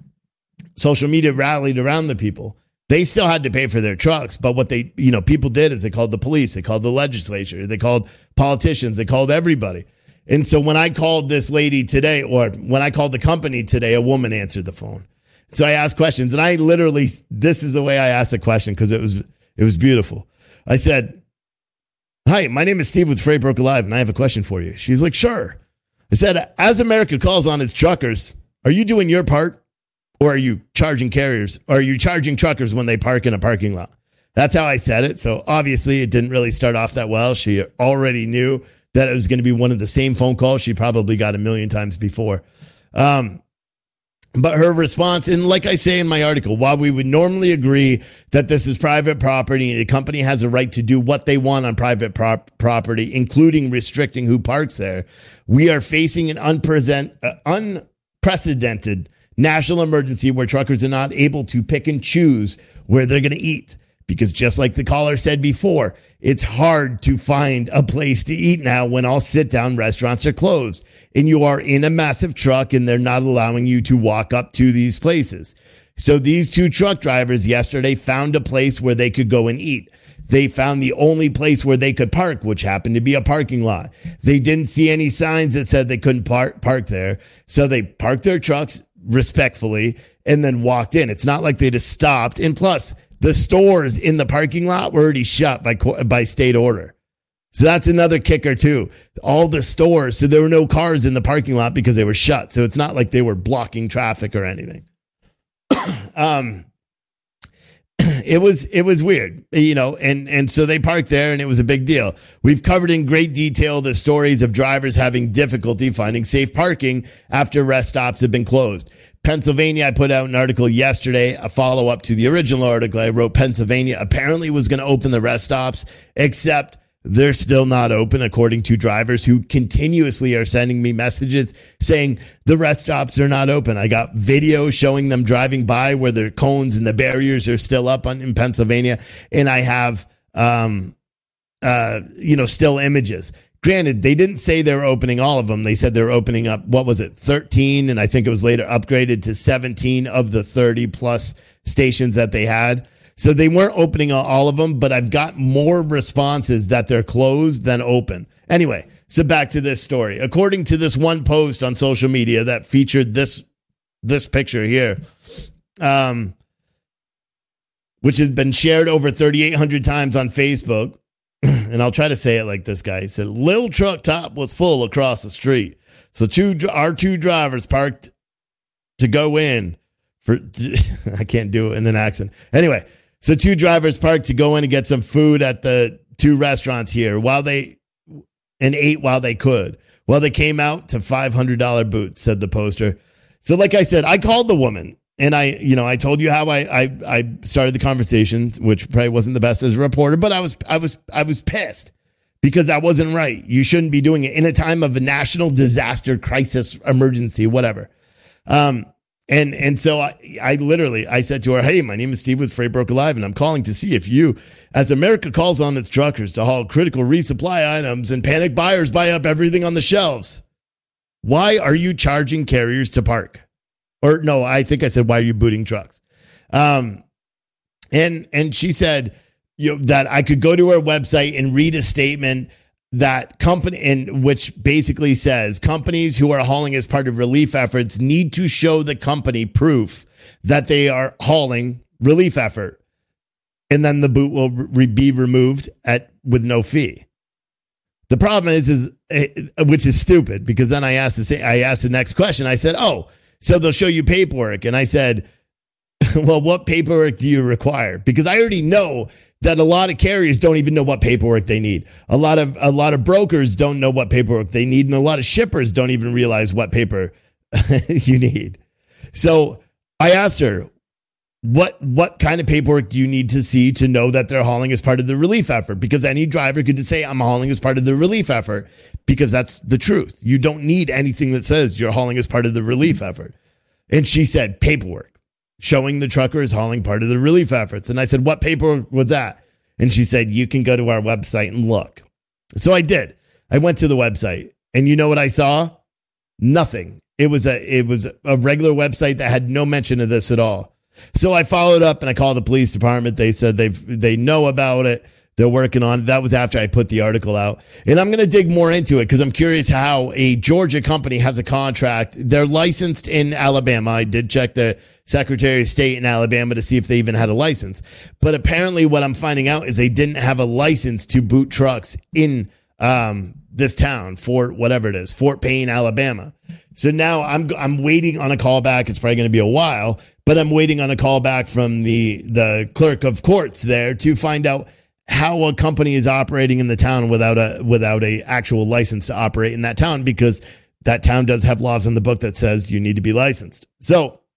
social media rallied around the people. They still had to pay for their trucks, but what they, you know, people did is they called the police, they called the legislature, they called politicians, they called everybody. And so when I called this lady today, or when I called the company today, a woman answered the phone. So I asked questions, and I literally, this is the way I asked the question because it was, it was beautiful. I said, "Hi, my name is Steve with Freight Broker Live, and I have a question for you." She's like, "Sure." I said, "As America calls on its truckers, are you doing your part? Or are you charging carriers? Or are you charging truckers when they park in a parking lot?" That's how I said it. So obviously it didn't really start off that well. She already knew that it was going to be one of the same phone calls she probably got a million times before. Um, But her response, and like I say in my article, while we would normally agree that this is private property and a company has a right to do what they want on private prop- property, including restricting who parks there, we are facing an unpresent, uh, unprecedented national emergency where truckers are not able to pick and choose where they're going to eat. Because just like the caller said before, it's hard to find a place to eat now when all sit-down restaurants are closed and you are in a massive truck and they're not allowing you to walk up to these places. So these two truck drivers yesterday found a place where they could go and eat. They found the only place where they could park, which happened to be a parking lot. They didn't see any signs that said they couldn't park, park there. So they parked their trucks respectfully and then walked in. It's not like they just stopped. And plus, the stores in the parking lot were already shut by by state order. So that's another kicker too. All the stores, so there were no cars in the parking lot because they were shut. So it's not like they were blocking traffic or anything. um, it was it was weird, you know, and, and so they parked there and it was a big deal. We've covered in great detail the stories of drivers having difficulty finding safe parking after rest stops have been closed. Pennsylvania, I put out an article yesterday, a follow-up to the original article. I wrote Pennsylvania apparently was going to open the rest stops, except they're still not open, according to drivers who continuously are sending me messages saying the rest stops are not open. I got video showing them driving by where their cones and the barriers are still up on, in Pennsylvania, and I have, um, uh, you know, still images. Granted, they didn't say they were opening all of them. They said they were opening up, what was it, thirteen, and I think it was later upgraded to seventeen of the thirty plus stations that they had. So they weren't opening all of them, but I've got more responses that they're closed than open. Anyway, so back to this story. According to this one post on social media that featured this this picture here, um, which has been shared over thirty-eight hundred times on Facebook, and I'll try to say it like this guy. He said, "Lil truck top was full across the street. So two, our two drivers parked to go in for," I can't do it in an accent. Anyway, so two drivers parked to go in and get some food at the two restaurants here while they, and ate while they could. Well, they came out to five hundred dollars boots, said the poster. So like I said, I called the woman. And I, you know, I told you how I, I, I started the conversation, which probably wasn't the best as a reporter, but I was, I was, I was pissed because that wasn't right. You shouldn't be doing it in a time of a national disaster, crisis, emergency, whatever. Um, and, and so I, I literally, I said to her, "Hey, my name is Steve with Freight Broker Live, and I'm calling to see if you, as America calls on its truckers to haul critical resupply items and panic buyers buy up everything on the shelves, why are you charging carriers to park?" Or no, I think I said, "Why are you booting trucks?" Um, and and she said, you know, that I could go to her website and read a statement that company, in which basically says companies who are hauling as part of relief efforts need to show the company proof that they are hauling relief effort, and then the boot will re- be removed at with no fee. The problem is, is which is stupid, because then I asked the same, I asked the next question. I said, "Oh, so they'll show you paperwork." And I said, "Well, what paperwork do you require?" Because I already know that a lot of carriers don't even know what paperwork they need. A lot of a lot of brokers don't know what paperwork they need, and a lot of shippers don't even realize what paper you need. So I asked her, what what kind of paperwork do you need to see to know that they're hauling as part of the relief effort? Because any driver could just say, "I'm hauling as part of the relief effort," because that's the truth. You don't need anything that says you're hauling as part of the relief effort. And she said, "Paperwork showing the trucker is hauling part of the relief efforts." And I said, "What paperwork was that?" And she said, "You can go to our website and look." So I did. I went to the website, and you know what I saw? Nothing. It was a it was a regular website that had no mention of this at all. So I followed up and I called the police department. They said they they know about it. They're working on it. That was after I put the article out. And I'm going to dig more into it because I'm curious how a Georgia company has a contract. They're licensed in Alabama. I did check the Secretary of State in Alabama to see if they even had a license. But apparently what I'm finding out is they didn't have a license to boot trucks in um, this town, Fort, whatever it is, Fort Payne, Alabama. So now I'm I'm waiting on a call back. It's probably going to be a while, but I'm waiting on a call back from the the clerk of courts there to find out how a company is operating in the town without a without a actual license to operate in that town, because that town does have laws in the book that says you need to be licensed. So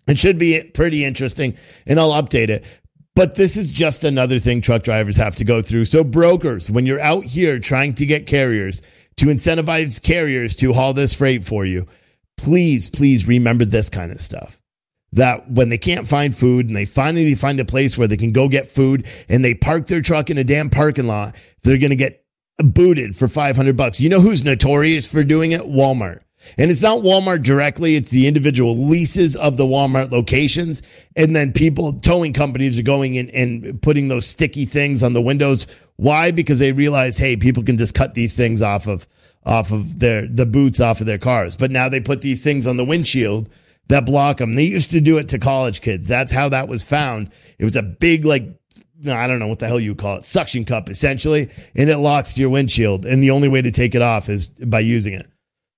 It should be pretty interesting, and I'll update it. But this is just another thing truck drivers have to go through. So brokers, when you're out here trying to get carriers to incentivize carriers to haul this freight for you, please, please remember this kind of stuff. That when they can't find food and they finally find a place where they can go get food and they park their truck in a damn parking lot, they're going to get booted for five hundred bucks. You know who's notorious for doing it? Walmart. And it's not Walmart directly. It's the individual leases of the Walmart locations. And then people, towing companies are going in and putting those sticky things on the windows. Why? Because they realize, hey, people can just cut these things off of, off of their, the boots off of their cars. But now they put these things on the windshield that block them. They used to do it to college kids. That's how that was found. It was a big, like, I don't know what the hell you call it, suction cup, essentially. And it locks to your windshield. And the only way to take it off is by using it.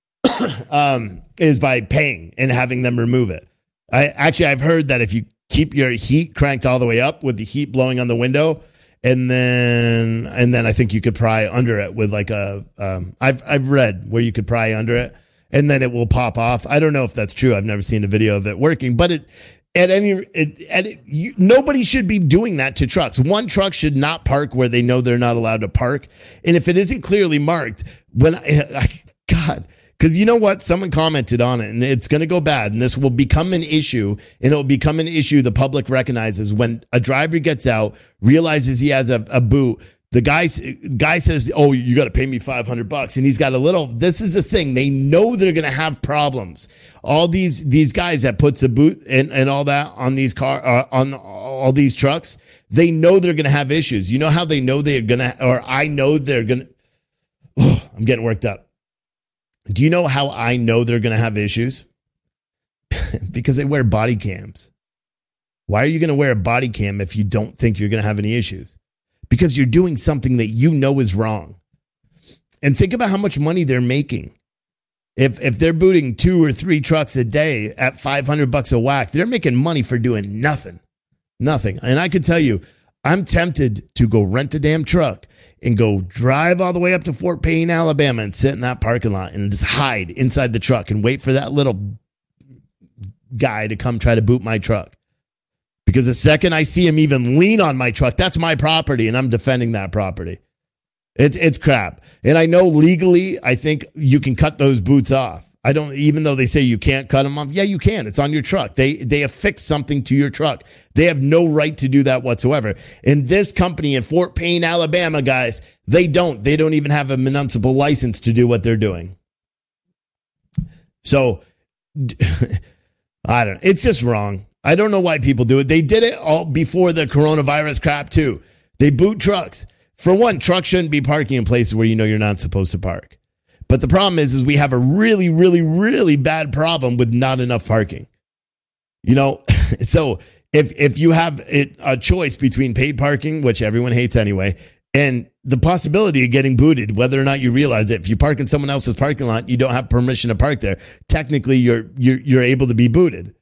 um, is by paying and having them remove it. I actually, I've heard that if you keep your heat cranked all the way up with the heat blowing on the window, and then, and then I think you could pry under it with like a, um, I've, I've read where you could pry under it and then it will pop off. I don't know if that's true. I've never seen a video of it working, but it, at any, it, at it, you, nobody should be doing that to trucks. One truck should not park where they know they're not allowed to park. And if it isn't clearly marked, when I, I God, because you know what? Someone commented on it, and it's going to go bad, and this will become an issue, and it will become an issue the public recognizes when a driver gets out, realizes he has a, a boot. The guy, guy says, oh, you got to pay me five hundred bucks. And he's got a little, this is the thing. They know they're going to have problems. All these, these guys that puts a boot and, and all that on these car, uh, on all these trucks, they know they're going to have issues. You know how they know they're going to, or I know they're going to, oh, I'm getting worked up. Do you know how I know they're going to have issues? Because they wear body cams. Why are you going to wear a body cam if you don't think you're going to have any issues? Because you're doing something that you know is wrong. And think about how much money they're making. If if they're booting two or three trucks a day at five hundred bucks a whack, they're making money for doing nothing. Nothing. And I can tell you, I'm tempted to go rent a damn truck and go drive all the way up to Fort Payne, Alabama, and sit in that parking lot and just hide inside the truck and wait for that little guy to come try to boot my truck. Because the second I see him even lean on my truck, that's my property, and I'm defending that property. It's it's crap. And I know legally, I think you can cut those boots off. I don't, even though they say you can't cut them off. Yeah, you can. It's on your truck. They they affix something to your truck. They have no right to do that whatsoever. And this company in Fort Payne, Alabama, guys, they don't. They don't even have a municipal license to do what they're doing. So, I don't know. It's just wrong. I don't know why people do it. They did it all before the coronavirus crap, too. They boot trucks. For one, trucks shouldn't be parking in places where you know you're not supposed to park. But the problem is, is we have a really, really, really bad problem with not enough parking. You know, so if if you have it, a choice between paid parking, which everyone hates anyway, and the possibility of getting booted, whether or not you realize it, if you park in someone else's parking lot, you don't have permission to park there. Technically, you're you're you're able to be booted.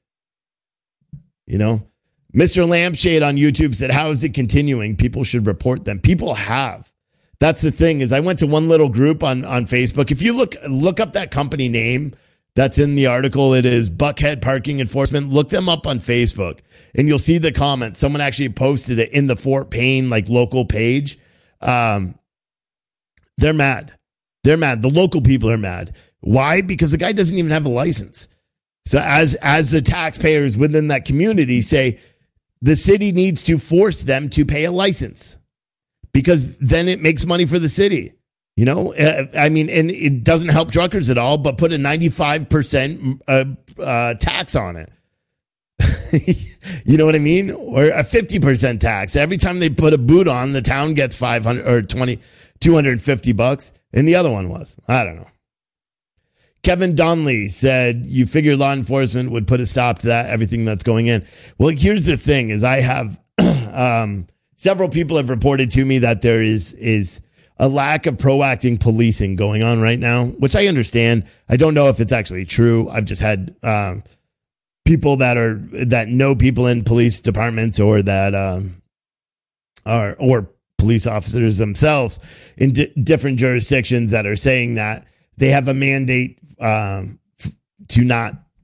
You know, Mister Lampshade on YouTube said, "How is it continuing? People should report them." People have. That's the thing is I went to one little group on, on Facebook. If you look, look up that company name that's in the article, it is Buckhead Parking Enforcement. Look them up on Facebook and you'll see the comments. Someone actually posted it in the Fort Payne, like local page. Um, they're mad. They're mad. The local people are mad. Why? Because the guy doesn't even have a license. So as, as the taxpayers within that community say, the city needs to force them to pay a license. Because then it makes money for the city, you know. Uh, I mean, and it doesn't help truckers at all. But put a ninety-five percent uh, uh, tax on it. You know what I mean? Or a fifty percent tax every time they put a boot on. The town gets five hundred or twenty, two hundred fifty bucks, and the other one was I don't know. Kevin Donnelly said, "You figure law enforcement would put a stop to that? Everything that's going in." Well, here's the thing: is I have. um, Several people have reported to me that there is is a lack of proactive policing going on right now, which I understand. I don't know if it's actually true. I've just had um, people that are that know people in police departments or that um, are or police officers themselves in di- different jurisdictions that are saying that they have a mandate um, f- to not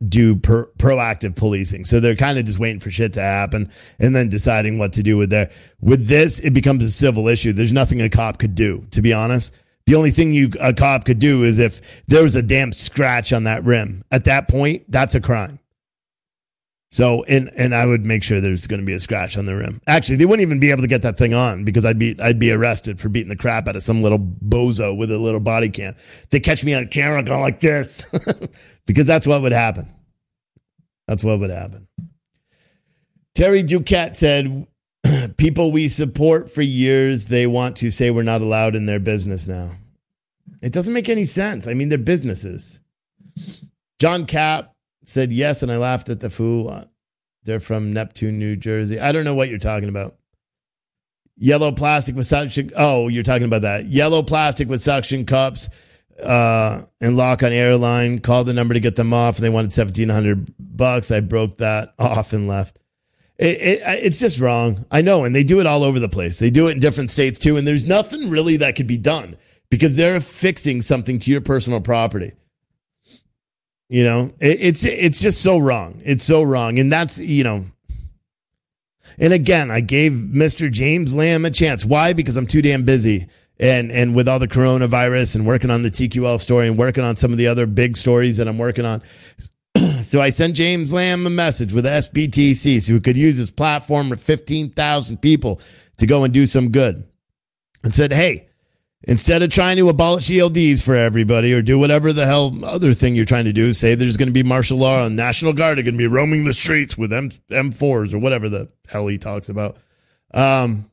do per, proactive policing. So they're kind of just waiting for shit to happen and then deciding what to do with their, with this, it becomes a civil issue. There's nothing a cop could do, to be honest. The only thing you a cop could do is if there was a damn scratch on that rim. At that point, that's a crime. So, and and I would make sure there's going to be a scratch on the rim. Actually, they wouldn't even be able to get that thing on because I'd be I'd be arrested for beating the crap out of some little bozo with a little body cam. They catch me on camera going like this because that's what would happen. That's what would happen. Terry Duquette said, people we support for years, they want to say we're not allowed in their business now. It doesn't make any sense. I mean, they're businesses. John Capp said yes, and I laughed at the fool. They're from Neptune, New Jersey. I don't know what you're talking about. Yellow plastic with suction. Oh, you're talking about that. Yellow plastic with suction cups uh, and lock on airline. Called the number to get them off, and they wanted seventeen hundred bucks. I broke that off and left. It, it, it's just wrong. I know, and they do it all over the place. They do it in different states too, and there's nothing really that could be done because they're affixing something to your personal property. You know, it, it's it's just so wrong. It's so wrong, and that's, you know. And again, I gave Mister James Lamb a chance. Why? Because I'm too damn busy, and and with all the coronavirus and working on the T Q L story and working on some of the other big stories that I'm working on. So I sent James Lamb a message with S B T C so he could use his platform of fifteen thousand people to go and do some good. And said, hey, instead of trying to abolish E L Ds for everybody or do whatever the hell other thing you're trying to do, say there's going to be martial law and National Guard are going to be roaming the streets with M- M4s or whatever the hell he talks about. Um,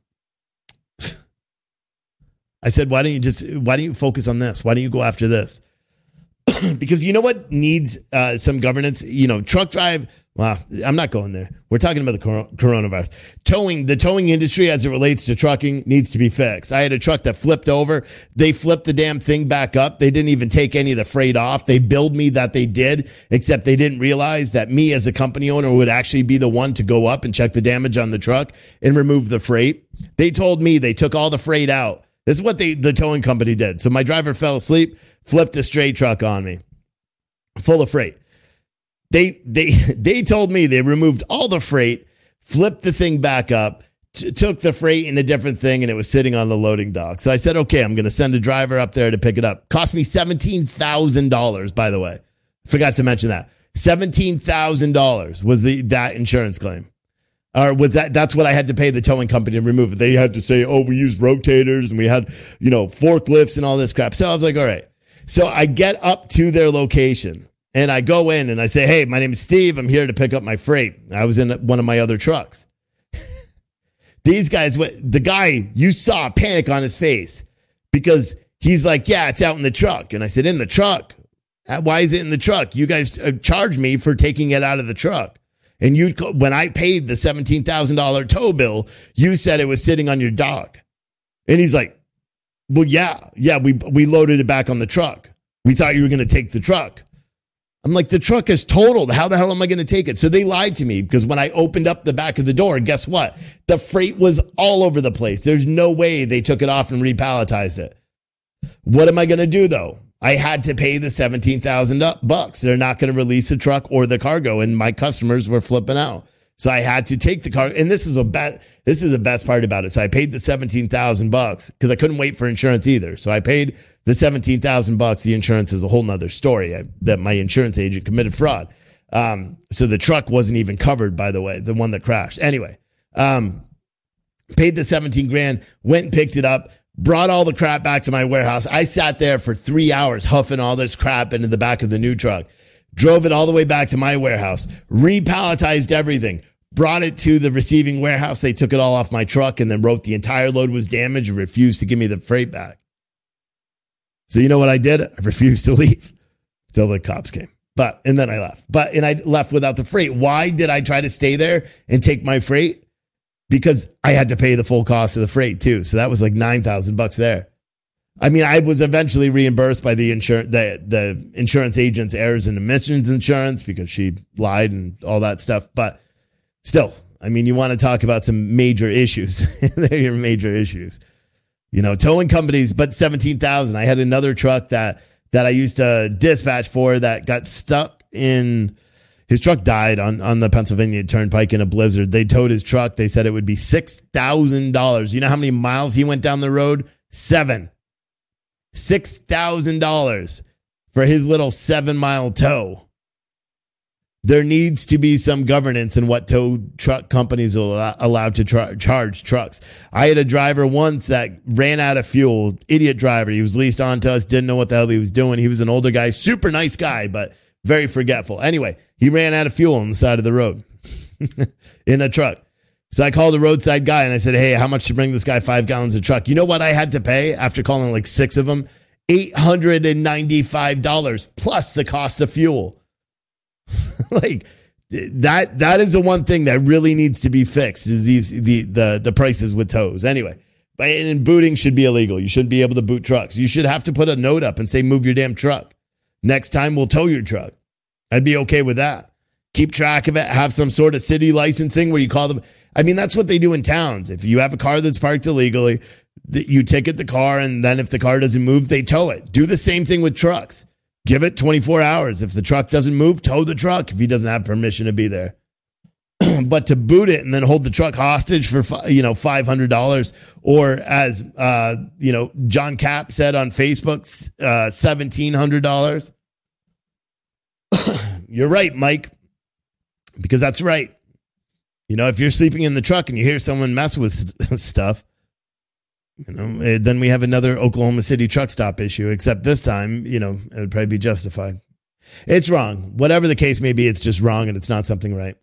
I said, why don't you just, why don't you focus on this? Why don't you go after this? Because you know what needs uh, some governance? You know, truck drive. Well, I'm not going there. We're talking about the cor- coronavirus. Towing, the towing industry as it relates to trucking needs to be fixed. I had a truck that flipped over. They flipped the damn thing back up. They didn't even take any of the freight off. They billed me that they did, except they didn't realize that me as a company owner would actually be the one to go up and check the damage on the truck and remove the freight. They told me they took all the freight out. This is what they, the towing company did. So my driver fell asleep, flipped a straight truck on me, full of freight. They they they told me they removed all the freight, flipped the thing back up, t- took the freight in a different thing, and it was sitting on the loading dock. So I said, okay, I'm going to send a driver up there to pick it up. Cost me seventeen thousand dollars, by the way. Forgot to mention that. seventeen thousand dollars was the that insurance claim. Or was that, that's what I had to pay the towing company to remove it. They had to say, oh, we used rotators and we had, you know, forklifts and all this crap. So I was like, all right. So I get up to their location and I go in and I say, hey, my name is Steve. I'm here to pick up my freight. I was in one of my other trucks. These guys, the guy, you saw panic on his face because he's like, yeah, it's out in the truck. And I said, in the truck? Why is it in the truck? You guys charged me for taking it out of the truck. And you, when I paid the seventeen thousand dollars tow bill, you said it was sitting on your dock. And he's like, well, yeah, yeah, we we loaded it back on the truck. We thought you were going to take the truck. I'm like, the truck is totaled. How the hell am I going to take it? So they lied to me because when I opened up the back of the door, guess what? The freight was all over the place. There's no way they took it off and repalletized it. What am I going to do, though? I had to pay the seventeen thousand bucks. They're not going to release the truck or the cargo, and my customers were flipping out. So I had to take the car, and this is a bet. This is the best part about it. So I paid the seventeen thousand bucks because I couldn't wait for insurance either. So I paid the seventeen thousand bucks. The insurance is a whole nother story. I, that my insurance agent committed fraud. Um, so the truck wasn't even covered, by the way, the one that crashed. Anyway, um, paid the seventeen grand, went and picked it up. Brought all the crap back to my warehouse. I sat there for three hours huffing all this crap into the back of the new truck. Drove it all the way back to my warehouse. Repalletized everything. Brought it to the receiving warehouse. They took it all off my truck and then wrote the entire load was damaged and refused to give me the freight back. So you know what I did? I refused to leave until the cops came. But, and then I left. But, and I left without the freight. Why did I try to stay there and take my freight? Because I had to pay the full cost of the freight too. So that was like nine thousand bucks there. I mean, I was eventually reimbursed by the insurance, the, the insurance agent's errors and omissions insurance because she lied and all that stuff. But still, I mean, you want to talk about some major issues. They're major issues, you know, towing companies, but seventeen thousand. I had another truck that, that I used to dispatch for that got stuck in, His truck died on, on the Pennsylvania Turnpike in a blizzard. They towed his truck. They said it would be six thousand dollars. You know how many miles he went down the road? Seven. six thousand dollars for his little seven-mile tow. There needs to be some governance in what tow truck companies are allowed to tra- charge trucks. I had a driver once that ran out of fuel. Idiot driver. He was leased onto us, didn't know what the hell he was doing. He was an older guy, super nice guy, but very forgetful. Anyway, he ran out of fuel on the side of the road in a truck. So I called a roadside guy and I said, hey, how much to bring this guy five gallons of truck? You know what I had to pay after calling like six of them? eight hundred ninety-five dollars plus the cost of fuel. Like that, that is the one thing that really needs to be fixed is these, the, the, the prices with tows. Anyway, and booting should be illegal. You shouldn't be able to boot trucks. You should have to put a note up and say, move your damn truck. Next time we'll tow your truck. I'd be okay with that. Keep track of it. Have some sort of city licensing where you call them. I mean, that's what they do in towns. If you have a car that's parked illegally, you ticket the car, and then if the car doesn't move, they tow it. Do the same thing with trucks. Give it twenty-four hours. If the truck doesn't move, tow the truck if he doesn't have permission to be there. But to boot it and then hold the truck hostage for, you know, five hundred dollars, or as, uh, you know, John Capp said on Facebook, uh, seventeen hundred dollars. You're right, Mike, because that's right. You know, if you're sleeping in the truck and you hear someone mess with stuff, you know, then we have another Oklahoma City truck stop issue, except this time, you know, it would probably be justified. It's wrong. Whatever the case may be, it's just wrong and it's not something right.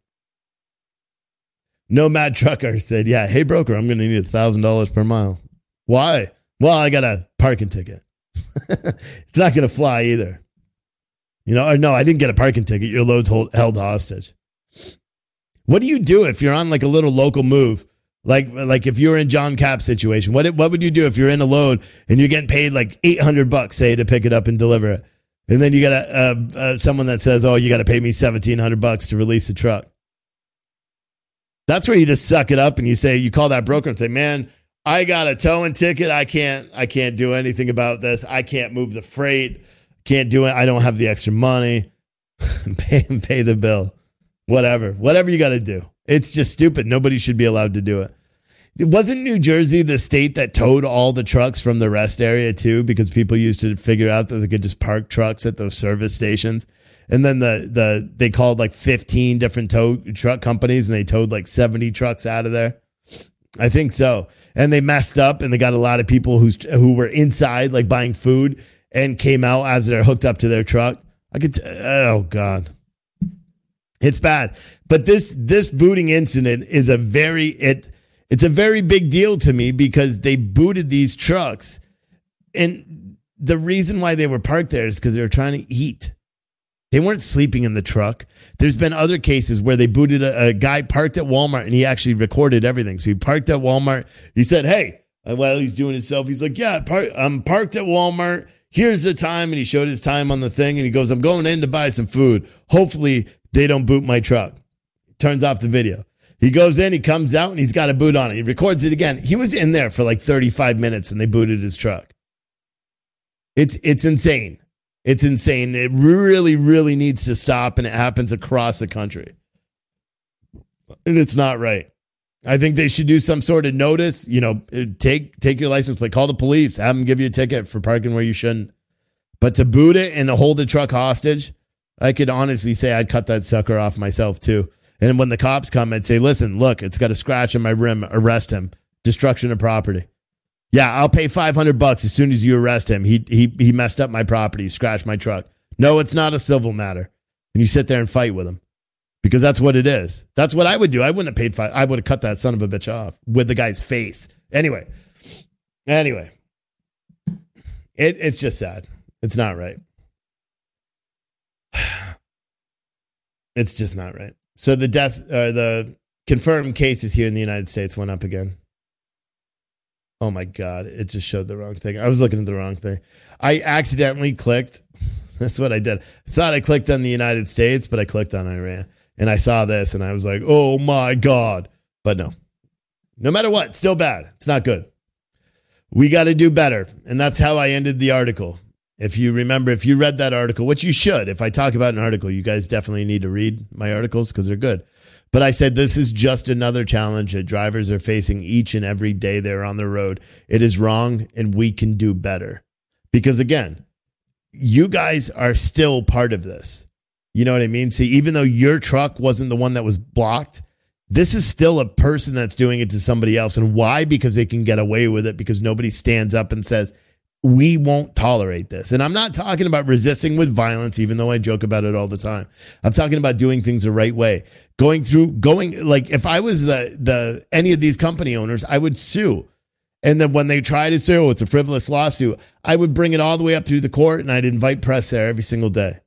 Nomad Trucker said, yeah, hey, broker, I'm going to need one thousand dollars per mile. Why? Well, I got a parking ticket. It's not going to fly either. You know, or no, I didn't get a parking ticket. Your load's hold, held hostage. What do you do if you're on like a little local move? Like, like if you're in John Capp's situation, what, what would you do if you're in a load and you're getting paid like eight hundred bucks, say, to pick it up and deliver it? And then you got a, uh, uh, someone that says, oh, you got to pay me seventeen hundred bucks to release the truck. That's where you just suck it up and you say, you call that broker and say, man, I got a towing ticket. I can't, I can't do anything about this. I can't move the freight. Can't do it. I don't have the extra money. pay, pay the bill. Whatever. Whatever you got to do. It's just stupid. Nobody should be allowed to do it. It wasn't New Jersey the state that towed all the trucks from the rest area too, because people used to figure out that they could just park trucks at those service stations. And then the, the they called like fifteen different tow truck companies and they towed like seventy trucks out of there. I think so. And they messed up and they got a lot of people who's, who were inside like buying food and came out as they're hooked up to their truck. I could, t- oh God, it's bad. But this, this booting incident is a very, it, it's a very big deal to me because they booted these trucks. And the reason why they were parked there is because they were trying to eat. They weren't sleeping in the truck. There's been other cases where they booted a, a guy parked at Walmart and he actually recorded everything. So he parked at Walmart. He said, hey, while he's doing his selfie, he's like, yeah, par- I'm parked at Walmart. Here's the time. And he showed his time on the thing. And he goes, I'm going in to buy some food. Hopefully they don't boot my truck. Turns off the video. He goes in, he comes out, and he's got a boot on it. He records it again. He was in there for like thirty-five minutes, and they booted his truck. It's it's insane. It's insane. It really, really needs to stop, and it happens across the country. And it's not right. I think they should do some sort of notice. You know, take take your license plate, call the police, have them give you a ticket for parking where you shouldn't. But to boot it and to hold the truck hostage, I could honestly say I'd cut that sucker off myself too. And when the cops come, I'd say, listen, look, it's got a scratch on my rim. Arrest him. Destruction of property. Yeah, I'll pay five hundred bucks as soon as you arrest him. He he he messed up my property, scratched my truck. No, it's not a civil matter. And you sit there and fight with him because that's what it is. That's what I would do. I wouldn't have paid five. I would have cut that son of a bitch off with the guy's face. Anyway, anyway, it, it's just sad. It's not right. It's just not right. So the death, uh, the confirmed cases here in the United States went up again. Oh my God, it just showed the wrong thing. I was looking at the wrong thing. I accidentally clicked. That's what I did. I thought I clicked on the United States, but I clicked on Iran. And I saw this and I was like, oh my God. But no, no matter what, still bad. It's not good. We got to do better. And that's how I ended the article. If you remember, if you read that article, which you should, if I talk about an article, you guys definitely need to read my articles because they're good. But I said this is just another challenge that drivers are facing each and every day they're on the road. It is wrong, and we can do better. Because again, you guys are still part of this. You know what I mean? See, even though your truck wasn't the one that was blocked, this is still a person that's doing it to somebody else. And why? Because they can get away with it, because nobody stands up and says, we won't tolerate this. And I'm not talking about resisting with violence, even though I joke about it all the time. I'm talking about doing things the right way. Going through, going, like if I was the, the, any of these company owners, I would sue. And then when they try to sue, it's a frivolous lawsuit, I would bring it all the way up through the court and I'd invite press there every single day.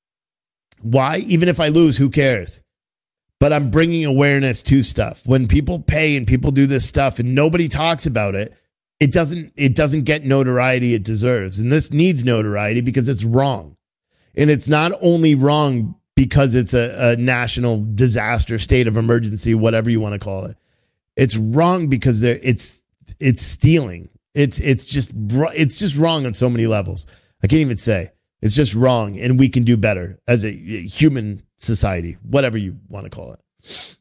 Why? Even if I lose, who cares? But I'm bringing awareness to stuff. When people pay and people do this stuff and nobody talks about it, It doesn't it doesn't get notoriety it deserves. And this needs notoriety because it's wrong. And it's not only wrong because it's a, a national disaster, state of emergency, whatever you want to call it. It's wrong because there it's it's stealing. It's it's just it's just wrong on so many levels. I can't even say. It's just wrong, and we can do better as a human society, whatever you want to call it.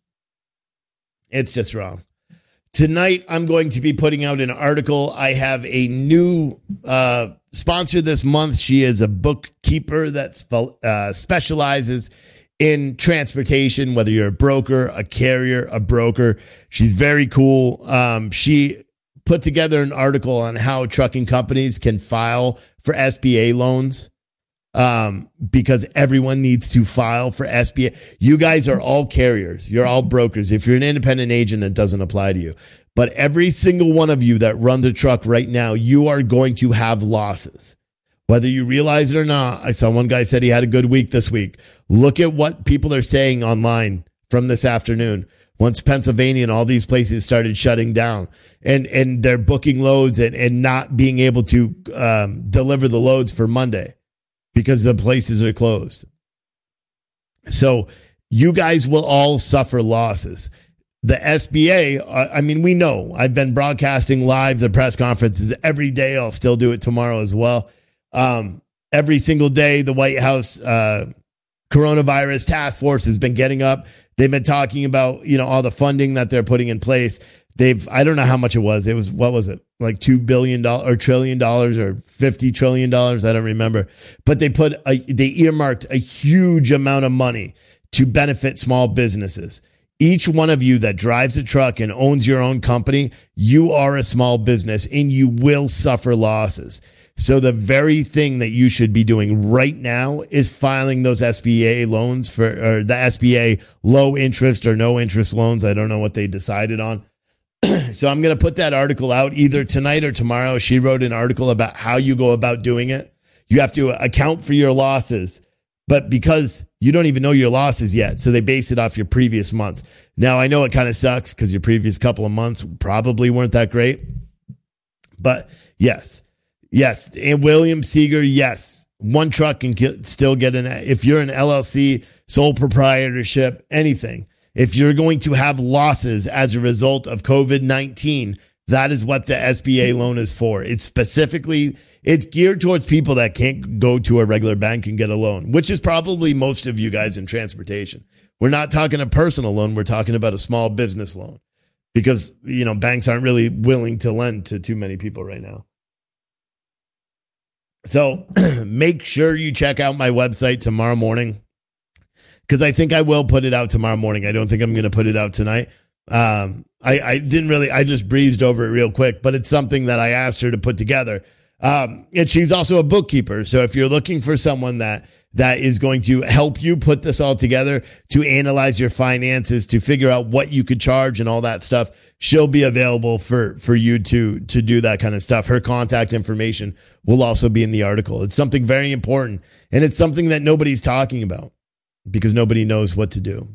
It's just wrong. Tonight, I'm going to be putting out an article. I have a new uh, sponsor this month. She is a bookkeeper that uh, specializes in transportation, whether you're a broker, a carrier, a broker. She's very cool. Um, she put together an article on how trucking companies can file for S B A loans. Um, because everyone needs to file for S B A. You guys are all carriers. You're all brokers. If you're an independent agent, it doesn't apply to you. But every single one of you that run the truck right now, you are going to have losses. Whether you realize it or not, I saw one guy said he had a good week this week. Look at what people are saying online from this afternoon. Once Pennsylvania and all these places started shutting down and, and they're booking loads and, and not being able to um, deliver the loads for Monday, because the places are closed. So you guys will all suffer losses. The S B A, I mean, we know. I've been broadcasting live the press conferences every day. I'll still do it tomorrow as well. Um, every single day, the White House uh, coronavirus task force has been getting up. They've been talking about, you know, all the funding that they're putting in place. They've, I don't know how much it was. It was, what was it? Like two billion dollars or trillion dollars or fifty trillion dollars. I don't remember, but they put a, they earmarked a huge amount of money to benefit small businesses. Each one of you that drives a truck and owns your own company, you are a small business and you will suffer losses. So the very thing that you should be doing right now is filing those S B A loans for, or the S B A low interest or no interest loans. I don't know what they decided on. So I'm going to put that article out either tonight or tomorrow. She wrote an article about how you go about doing it. You have to account for your losses, but because you don't even know your losses yet, so they base it off your previous month. Now, I know it kind of sucks because your previous couple of months probably weren't that great, but yes, yes. And William Seeger, yes, one truck can get, still get an, if you're an L L C, sole proprietorship, anything. If you're going to have losses as a result of COVID nineteen, that is what the S B A loan is for. It's specifically, it's geared towards people that can't go to a regular bank and get a loan, which is probably most of you guys in transportation. We're not talking a personal loan. We're talking about a small business loan because, you know, banks aren't really willing to lend to too many people right now. So make sure you check out my website tomorrow morning, because I think I will put it out tomorrow morning. I don't think I'm going to put it out tonight. Um, I, I didn't really, I just breezed over it real quick, but it's something that I asked her to put together. Um, and she's also a bookkeeper. So if you're looking for someone that, that is going to help you put this all together, to analyze your finances, to figure out what you could charge and all that stuff, she'll be available for, for you to, to do that kind of stuff. Her contact information will also be in the article. It's something very important, and it's something that nobody's talking about, because nobody knows what to do.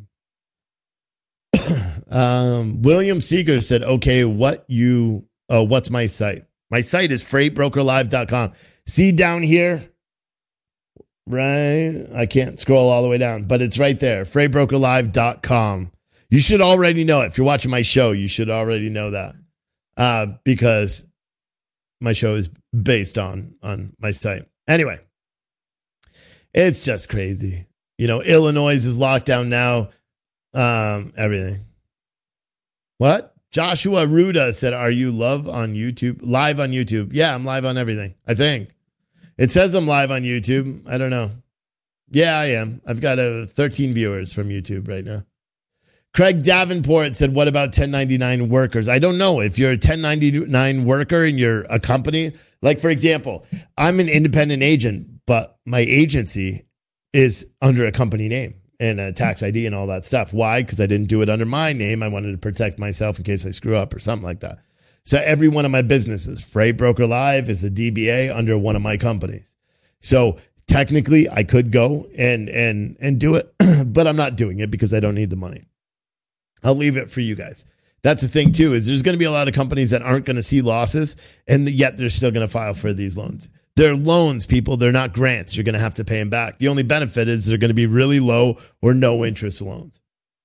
um, William Seeger said, okay, what you, oh, what's my site? My site is freight broker live dot com. See down here, right? I can't scroll all the way down, but it's right there, freight broker live dot com. You should already know it. If you're watching my show, you should already know that, uh, because my show is based on, on my site. Anyway, it's just crazy. You know, Illinois is locked down now. Um, everything. What? Joshua Ruda said, are you love on YouTube? Live on YouTube. Yeah, I'm live on everything, I think. It says I'm live on YouTube. I don't know. Yeah, I am. I've got uh, thirteen viewers from YouTube right now. Craig Davenport said, what about ten ninety-nine workers? I don't know. If you're a ten ninety-nine worker and you're a company, like, for example, I'm an independent agent, but my agency is under a company name and a tax I D and all that stuff. Why? Because I didn't do it under my name. I wanted to protect myself in case I screw up or something like that. So every one of my businesses, Freight Broker Live, is a D B A under one of my companies. So technically, I could go and and and do it, but I'm not doing it because I don't need the money. I'll leave it for you guys. That's the thing, too, is there's going to be a lot of companies that aren't going to see losses, and yet they're still going to file for these loans. They're loans, people. They're not grants. You're going to have to pay them back. The only benefit is they're going to be really low or no interest loans.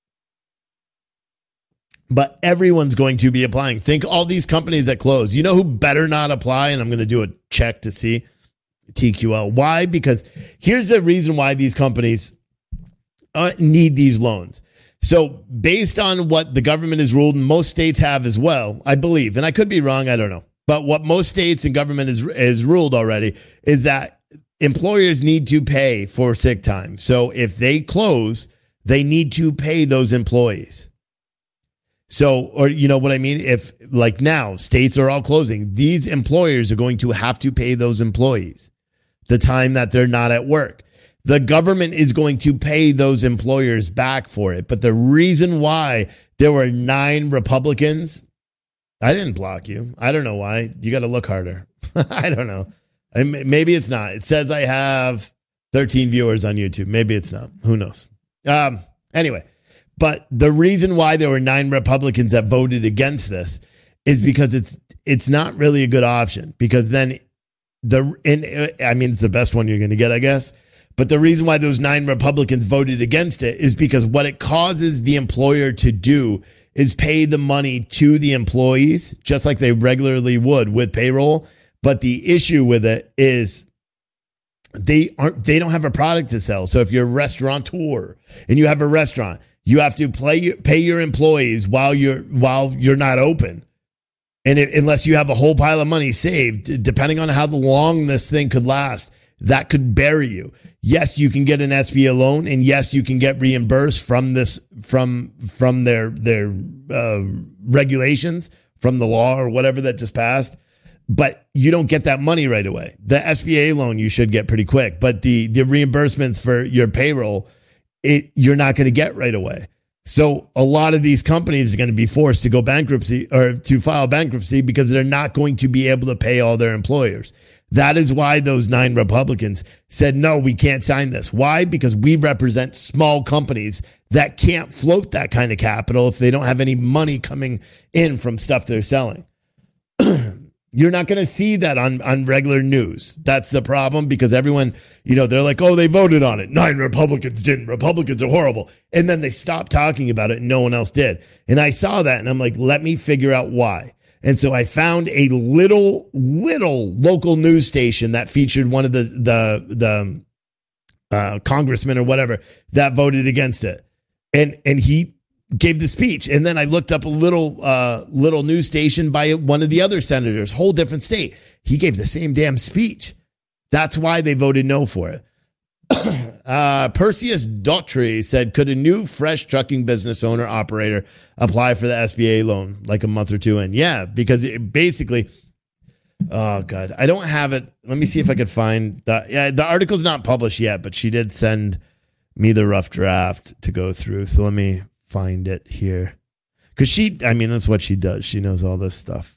But everyone's going to be applying. Think all these companies that close. You know who better not apply? And I'm going to do a check to see. T Q L. Why? Because here's the reason why these companies uh, need these loans. So based on what the government has ruled, and most states have as well, I believe, and I could be wrong, I don't know. But what most states and government has, has ruled already is that employers need to pay for sick time. So if they close, they need to pay those employees. So, or you know what I mean? If like now states are all closing, these employers are going to have to pay those employees the time that they're not at work. The government is going to pay those employers back for it. But the reason why there were nine Republicans, I didn't block you. I don't know why. You got to look harder. I don't know. Maybe it's not. It says I have thirteen viewers on YouTube. Maybe it's not. Who knows? Um, anyway, but the reason why there were nine Republicans that voted against this is because it's it's not really a good option. Because then the in I mean it's the best one you're going to get, I guess. But the reason why those nine Republicans voted against it is because what it causes the employer to do is pay the money to the employees, just like they regularly would with payroll. But the issue with it is they aren't, they don't have a product to sell. So if you're a restaurateur and you have a restaurant, you have to play, pay your employees while you're, while you're not open. And it, unless you have a whole pile of money saved, depending on how long this thing could last, that could bury you. Yes, you can get an S B A loan, and yes, you can get reimbursed from this from from their their uh, regulations, from the law or whatever that just passed. But you don't get that money right away. The S B A loan you should get pretty quick, but the the reimbursements for your payroll, it you're not going to get right away. So a lot of these companies are going to be forced to go bankruptcy or to file bankruptcy because they're not going to be able to pay all their employers. That is why those nine Republicans said, no, we can't sign this. Why? Because we represent small companies that can't float that kind of capital if they don't have any money coming in from stuff they're selling. You're not going to see that on, on regular news. That's the problem, because everyone, you know, they're like, oh, they voted on it. Nine Republicans didn't. Republicans are horrible. And then they stopped talking about it and no one else did. And I saw that and I'm like, let me figure out why. And so I found a little, little local news station that featured one of the, the, the uh, congressmen or whatever that voted against it. And, and he gave the speech. And then I looked up a little, uh, little news station by one of the other senators, whole different state. He gave the same damn speech. That's why they voted no for it. uh, Perseus Daughtry said, could a new fresh trucking business owner operator apply for the S B A loan like a month or two in? Yeah, because it basically, oh God, I don't have it. Let me see if I could find the, yeah, the article's not published yet, but she did send me the rough draft to go through. So let me find it here. Cause she, I mean, that's what she does. She knows all this stuff.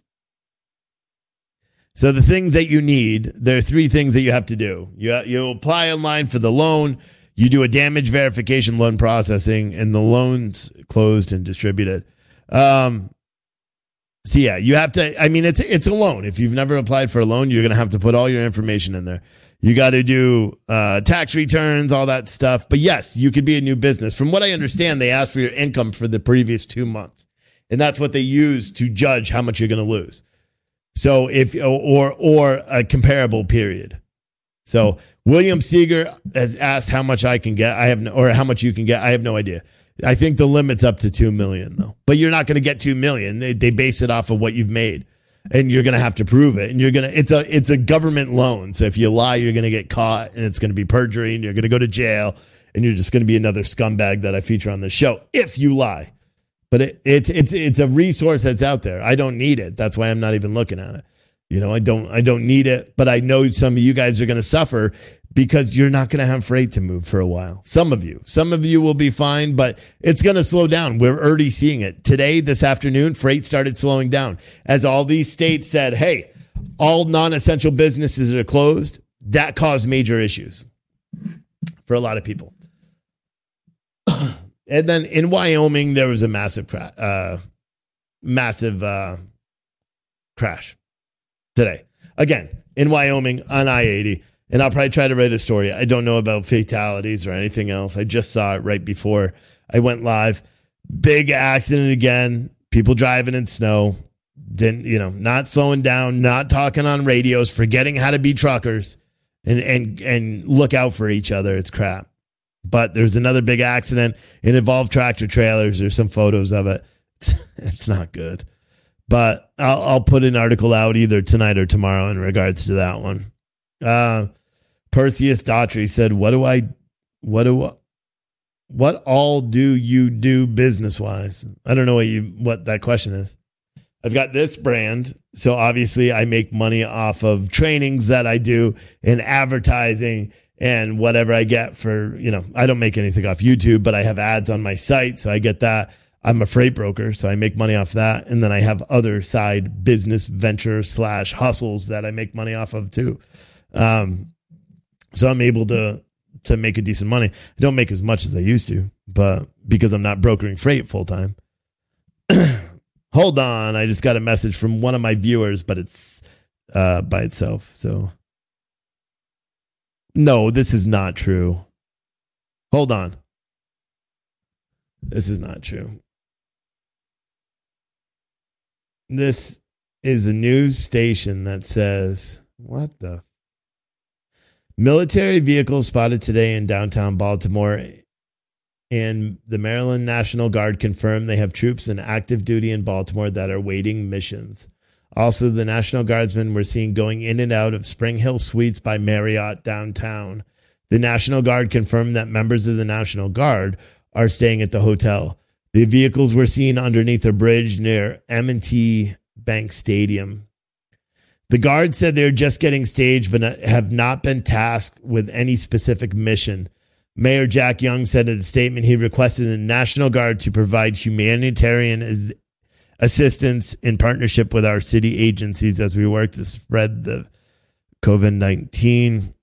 So the things that you need, there are three things that you have to do. You, you apply online for the loan, you do a damage verification, loan processing, and the loan's closed and distributed. Um, so yeah, you have to, I mean, it's, it's a loan. If you've never applied for a loan, you're going to have to put all your information in there. You got to do uh, tax returns, all that stuff. But yes, you could be a new business. From what I understand, they ask for your income for the previous two months. And that's what they use to judge how much you're going to lose. So if, or, or a comparable period. So William Seeger has asked how much I can get. I have no, or how much you can get. I have no idea. I think the limit's up to two million though, but you're not going to get two million. They, they base it off of what you've made, and you're going to have to prove it. And you're going to, it's a, it's a government loan. So if you lie, you're going to get caught, and it's going to be perjury, and you're going to go to jail, and you're just going to be another scumbag that I feature on the show if you lie. But it, it's, it's, it's a resource that's out there. I don't need it. That's why I'm not even looking at it. You know, I don't, I don't need it, but I know some of you guys are going to suffer because you're not going to have freight to move for a while. Some of you, some of you will be fine, but it's going to slow down. We're already seeing it today. This afternoon, freight started slowing down as all these states said, hey, all non-essential businesses are closed. That caused major issues for a lot of people. And then in Wyoming, there was a massive, cra- uh, massive uh, crash today. Again, in Wyoming on I eighty. And I'll probably try to write a story. I don't know about fatalities or anything else. I just saw it right before I went live. Big accident again. People driving in snow. Didn't, you know, not slowing down, not talking on radios, forgetting how to be truckers and and and look out for each other. It's crap. But there's another big accident. It involved tractor trailers. There's some photos of it. It's, it's not good. But I'll, I'll put an article out either tonight or tomorrow in regards to that one. Uh, Perseus Daughtry said, what do I, what do, I, what all do you do business wise? I don't know what you, what that question is. I've got this brand. So obviously I make money off of trainings that I do in advertising and whatever I get for, you know, I don't make anything off YouTube, but I have ads on my site. So I get that. I'm a freight broker, so I make money off that. And then I have other side business venture slash hustles that I make money off of too. Um, so I'm able to, to make a decent money. I don't make as much as I used to, but because I'm not brokering freight full time. Hold on. I just got a message from one of my viewers, but it's, uh, by itself. So no, this is not true. Hold on. This is not true. This is a news station that says, what the? Military vehicles spotted today in downtown Baltimore, and the Maryland National Guard confirmed they have troops in active duty in Baltimore that are waiting missions. Also, the National Guardsmen were seen going in and out of Spring Hill Suites by Marriott downtown. The National Guard confirmed that members of the National Guard are staying at the hotel. The vehicles were seen underneath a bridge near M and T Bank Stadium. The Guard said they're just getting staged, but have not been tasked with any specific mission. Mayor Jack Young said in a statement he requested the National Guard to provide humanitarian assistance in partnership with our city agencies as we work to spread the COVID nineteen.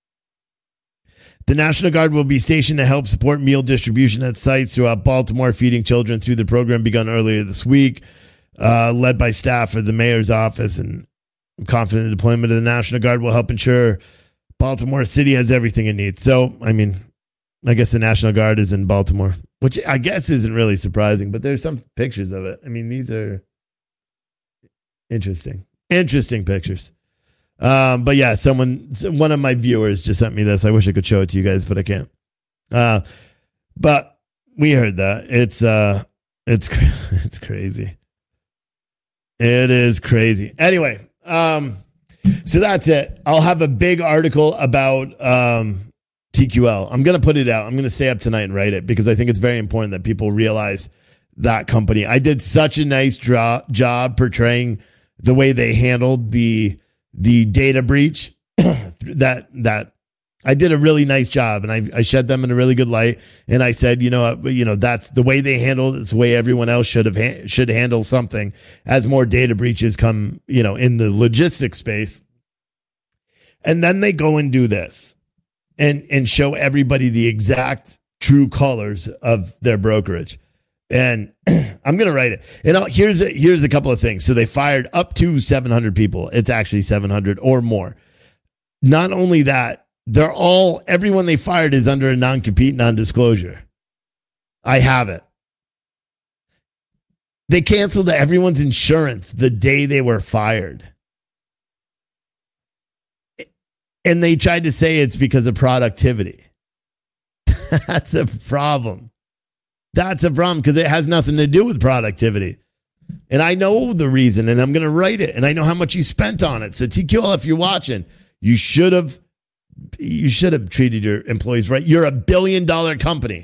The National Guard will be stationed to help support meal distribution at sites throughout Baltimore, feeding children through the program begun earlier this week, uh, led by staff of the mayor's office. And I'm confident the deployment of the National Guard will help ensure Baltimore City has everything it needs. So, I mean, I guess the National Guard is in Baltimore, which I guess isn't really surprising, but there's some pictures of it. I mean, these are interesting, interesting pictures. Um, but yeah, someone, one of my viewers just sent me this. I wish I could show it to you guys, but I can't. Uh, but we heard that. It's, uh, it's, it's crazy. It is crazy. Anyway, um, so that's it. I'll have a big article about, um, T Q L. I'm going to put it out. I'm going to stay up tonight and write it because I think it's very important that people realize that company. I did such a nice dro- job portraying the way they handled the, the data breach that, that I did a really nice job, and I, I shed them in a really good light. And I said, you know, you know, that's the way they handled it. It's the way everyone else should have, ha- should handle something as more data breaches come, you know, in the logistics space. And then they go and do this and, and show everybody the exact true colors of their brokerage. And I'm going to write it. And I'll, here's a, here's a couple of things. So they fired up to seven hundred people. It's actually seven hundred or more. Not only that, they're all, everyone they fired is under a non-compete, non-disclosure. I have it. They canceled everyone's insurance the day they were fired. And they tried to say it's because of productivity. That's a problem. That's a problem because it has nothing to do with productivity. And I know the reason, and I'm going to write it, and I know how much you spent on it. So T Q L, if you're watching, you should have you should have treated your employees right. You're a billion dollar company.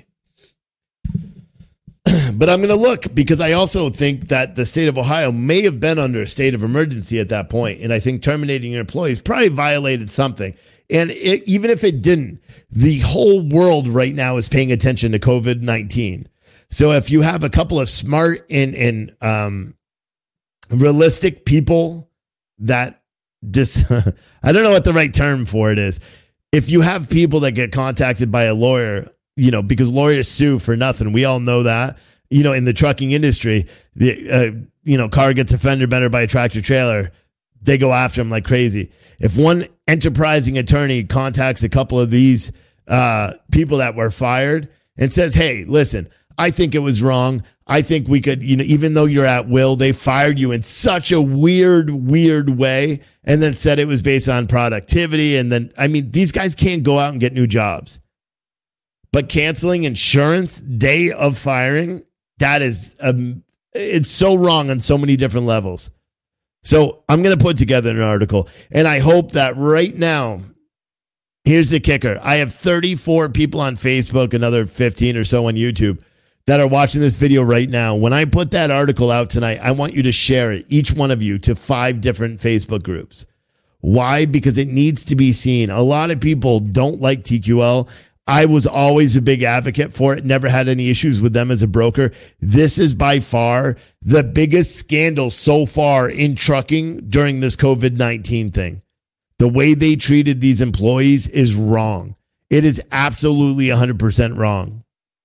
But I'm going to look because I also think that the state of Ohio may have been under a state of emergency at that point. And I think terminating your employees probably violated something. And it, even if it didn't, the whole world right now is paying attention to COVID nineteen. So if you have a couple of smart and, and um, realistic people that dis- I don't know what the right term for it is. If you have people that get contacted by a lawyer, you know, because lawyers sue for nothing. We all know that, you know, in the trucking industry, the, uh, you know, car gets a fender bender by a tractor trailer. They go after him like crazy. If one enterprising attorney contacts a couple of these uh, people that were fired and says, hey, listen, I think it was wrong. I think we could, you know, even though you're at will, they fired you in such a weird, weird way and then said it was based on productivity. And then, I mean, these guys can't go out and get new jobs. But canceling insurance day of firing, that is, um, it's so wrong on so many different levels. So I'm going to put together an article, and I hope that right now, here's the kicker. I have thirty-four people on Facebook, another fifteen or so on YouTube that are watching this video right now. When I put that article out tonight, I want you to share it, each one of you, to five different Facebook groups. Why? Because it needs to be seen. A lot of people don't like T Q L. I was always a big advocate for it, never had any issues with them as a broker. This is by far the biggest scandal so far in trucking during this COVID nineteen thing. The way they treated these employees is wrong. It is absolutely one hundred percent wrong.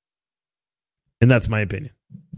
And that's my opinion.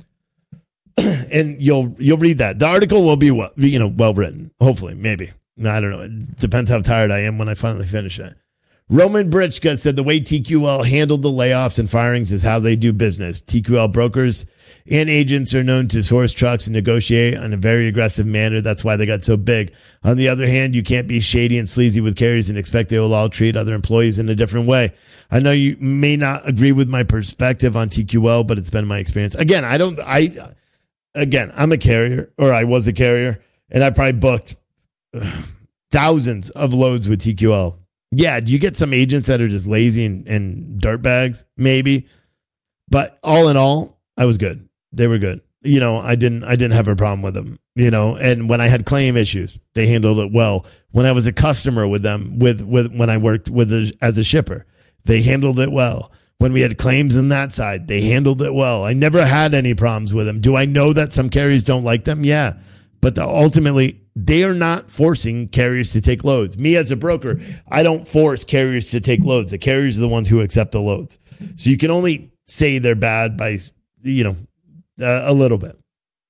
And you'll you'll read that. The article will be well, you know, well written. Hopefully, maybe. I don't know. It depends how tired I am when I finally finish it. Roman Britchka said the way T Q L handled the layoffs and firings is how they do business. T Q L brokers and agents are known to source trucks and negotiate in a very aggressive manner. That's why they got so big. On the other hand, you can't be shady and sleazy with carriers and expect they will all treat other employees in a different way. I know you may not agree with my perspective on T Q L, but it's been my experience. Again, I don't, I, again, I'm a carrier, or I was a carrier, and I probably booked thousands of loads with T Q L. Yeah, do you get some agents that are just lazy and, and dirtbags? Maybe. But all in all, I was good. They were good. You know, I didn't I didn't have a problem with them. You know, and when I had claim issues, they handled it well. When I was a customer with them, with, with when I worked with a, as a shipper, they handled it well. When we had claims on that side, they handled it well. I never had any problems with them. Do I know that some carriers don't like them? Yeah. But the, ultimately, they are not forcing carriers to take loads. Me as a broker, I don't force carriers to take loads. The carriers are the ones who accept the loads. So you can only say they're bad by, you know, uh, a little bit.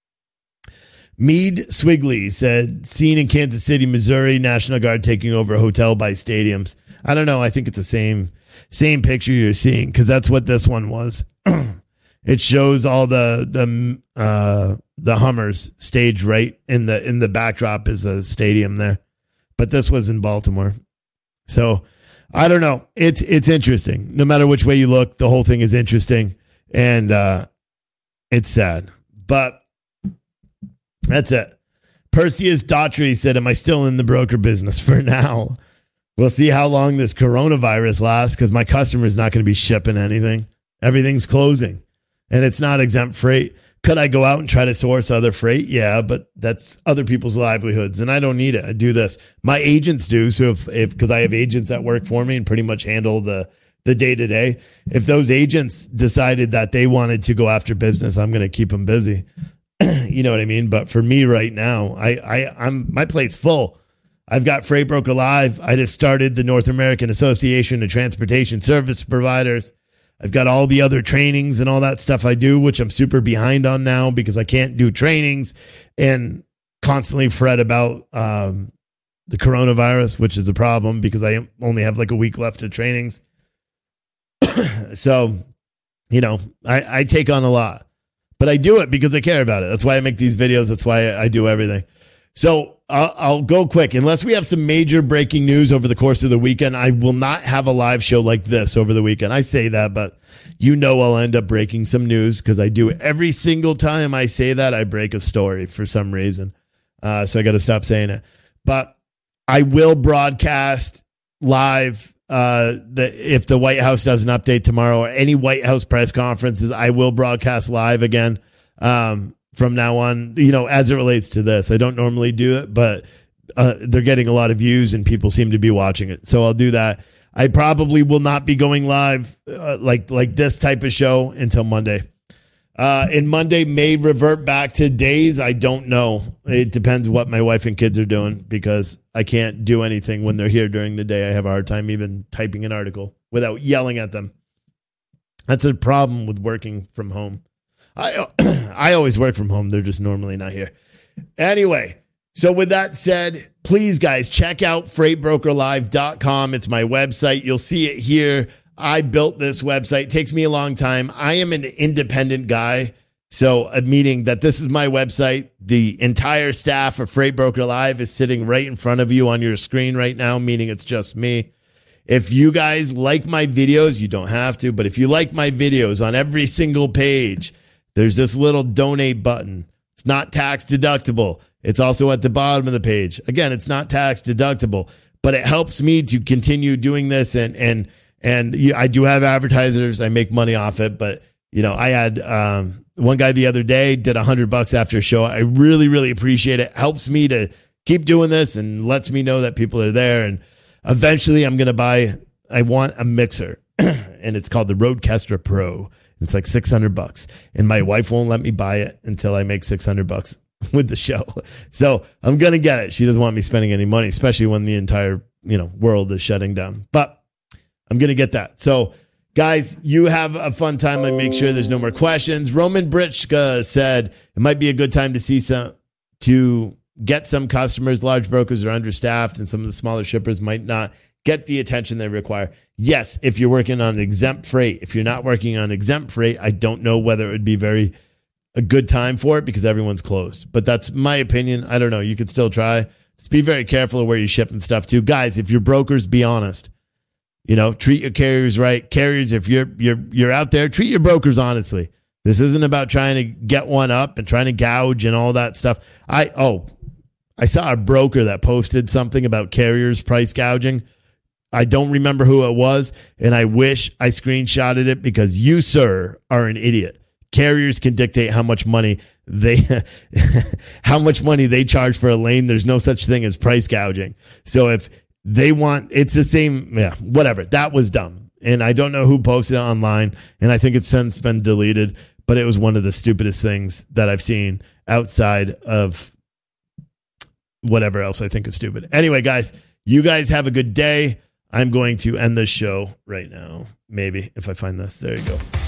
Mead Swigley said, seen in Kansas City, Missouri, National Guard taking over a hotel by stadiums. I don't know. I think it's the same, same picture you're seeing because that's what this one was. It shows all the the uh, the Hummers stage right in the in the backdrop is the stadium there, but this was in Baltimore. So I don't know. It's it's interesting. No matter which way you look, the whole thing is interesting, and uh, it's sad. But that's it. Perseus Daughtry said, "Am I still in the broker business for now? We'll see how long this coronavirus lasts because my customer's not going to be shipping anything. Everything's closing." And it's not exempt freight. Could I go out and try to source other freight? Yeah, but that's other people's livelihoods, and I don't need it. I do this. My agents do. So if, if because I have agents that work for me and pretty much handle the the day to day. If those agents decided that they wanted to go after business, I'm going to keep them busy. You know what I mean? But for me right now, I I I'm my plate's full. I've got Freight Broker Live. I just started the North American Association of Transportation Service Providers. I've got all the other trainings and all that stuff I do, which I'm super behind on now because I can't do trainings and constantly fret about um, the coronavirus, which is a problem because I only have like a week left of trainings. So, you know, I, I take on a lot, but I do it because I care about it. That's why I make these videos. That's why I do everything. So uh, I'll go quick. Unless we have some major breaking news over the course of the weekend, I will not have a live show like this over the weekend. I say that, but you know I'll end up breaking some news because I do every single time I say that. I break a story for some reason. Uh, so I got to stop saying it. But I will broadcast live uh, the, if the White House does an update tomorrow or any White House press conferences. I will broadcast live again. Um, From now on, you know, as it relates to this, I don't normally do it, but uh, they're getting a lot of views and people seem to be watching it. So I'll do that. I probably will not be going live uh, like like this type of show until Monday. Uh, and Monday may revert back to days. I don't know. It depends what my wife and kids are doing because I can't do anything when they're here during the day. I have a hard time even typing an article without yelling at them. That's a problem with working from home. I I always work from home. They're just normally not here. Anyway, so with that said, please, guys, check out freight broker live dot com. It's my website. You'll see it here. I built this website. It takes me a long time. I am an independent guy, so uh, meaning that this is my website. The entire staff of Freight Broker Live is sitting right in front of you on your screen right now, meaning it's just me. If you guys like my videos, you don't have to, but if you like my videos on every single page, there's this little donate button. It's not tax deductible. It's also at the bottom of the page. Again, it's not tax deductible, but it helps me to continue doing this. And, and, and I do have advertisers. I make money off it, but you know, I had, um, one guy the other day did a hundred bucks after a show. I really, really appreciate it. Helps me to keep doing this and lets me know that people are there. And eventually I'm going to buy, I want a mixer and it's called the Rodecaster Pro. It's like six hundred bucks and my wife won't let me buy it until I make six hundred bucks with the show. So I'm going to get it. She doesn't want me spending any money, especially when the entire, you know, world is shutting down, but I'm going to get that. So guys, you have a fun time and make sure there's no more questions. Roman Britschka said it might be a good time to see some, to get some customers. Large brokers are understaffed and some of the smaller shippers might not get the attention they require. Yes, if you're working on exempt freight. If you're not working on exempt freight, I don't know whether it would be very a good time for it because everyone's closed. But that's my opinion. I don't know. You could still try. Just be very careful of where you ship and stuff too. Guys, if you're brokers, be honest. You know, treat your carriers right. Carriers, if you're you're you're out there, treat your brokers honestly. This isn't about trying to get one up and trying to gouge and all that stuff. I oh, I saw a broker that posted something about carriers price gouging. I don't remember who it was, and I wish I screenshotted it because you, sir, are an idiot. Carriers can dictate how much money they how much money they charge for a lane. There's no such thing as price gouging. So if they want, it's the same, yeah, whatever. That was dumb. And I don't know who posted it online, and I think it's since been deleted, but it was one of the stupidest things that I've seen outside of whatever else I think is stupid. Anyway, guys, you guys have a good day. I'm going to end this show right now. Maybe if I find this. There you go.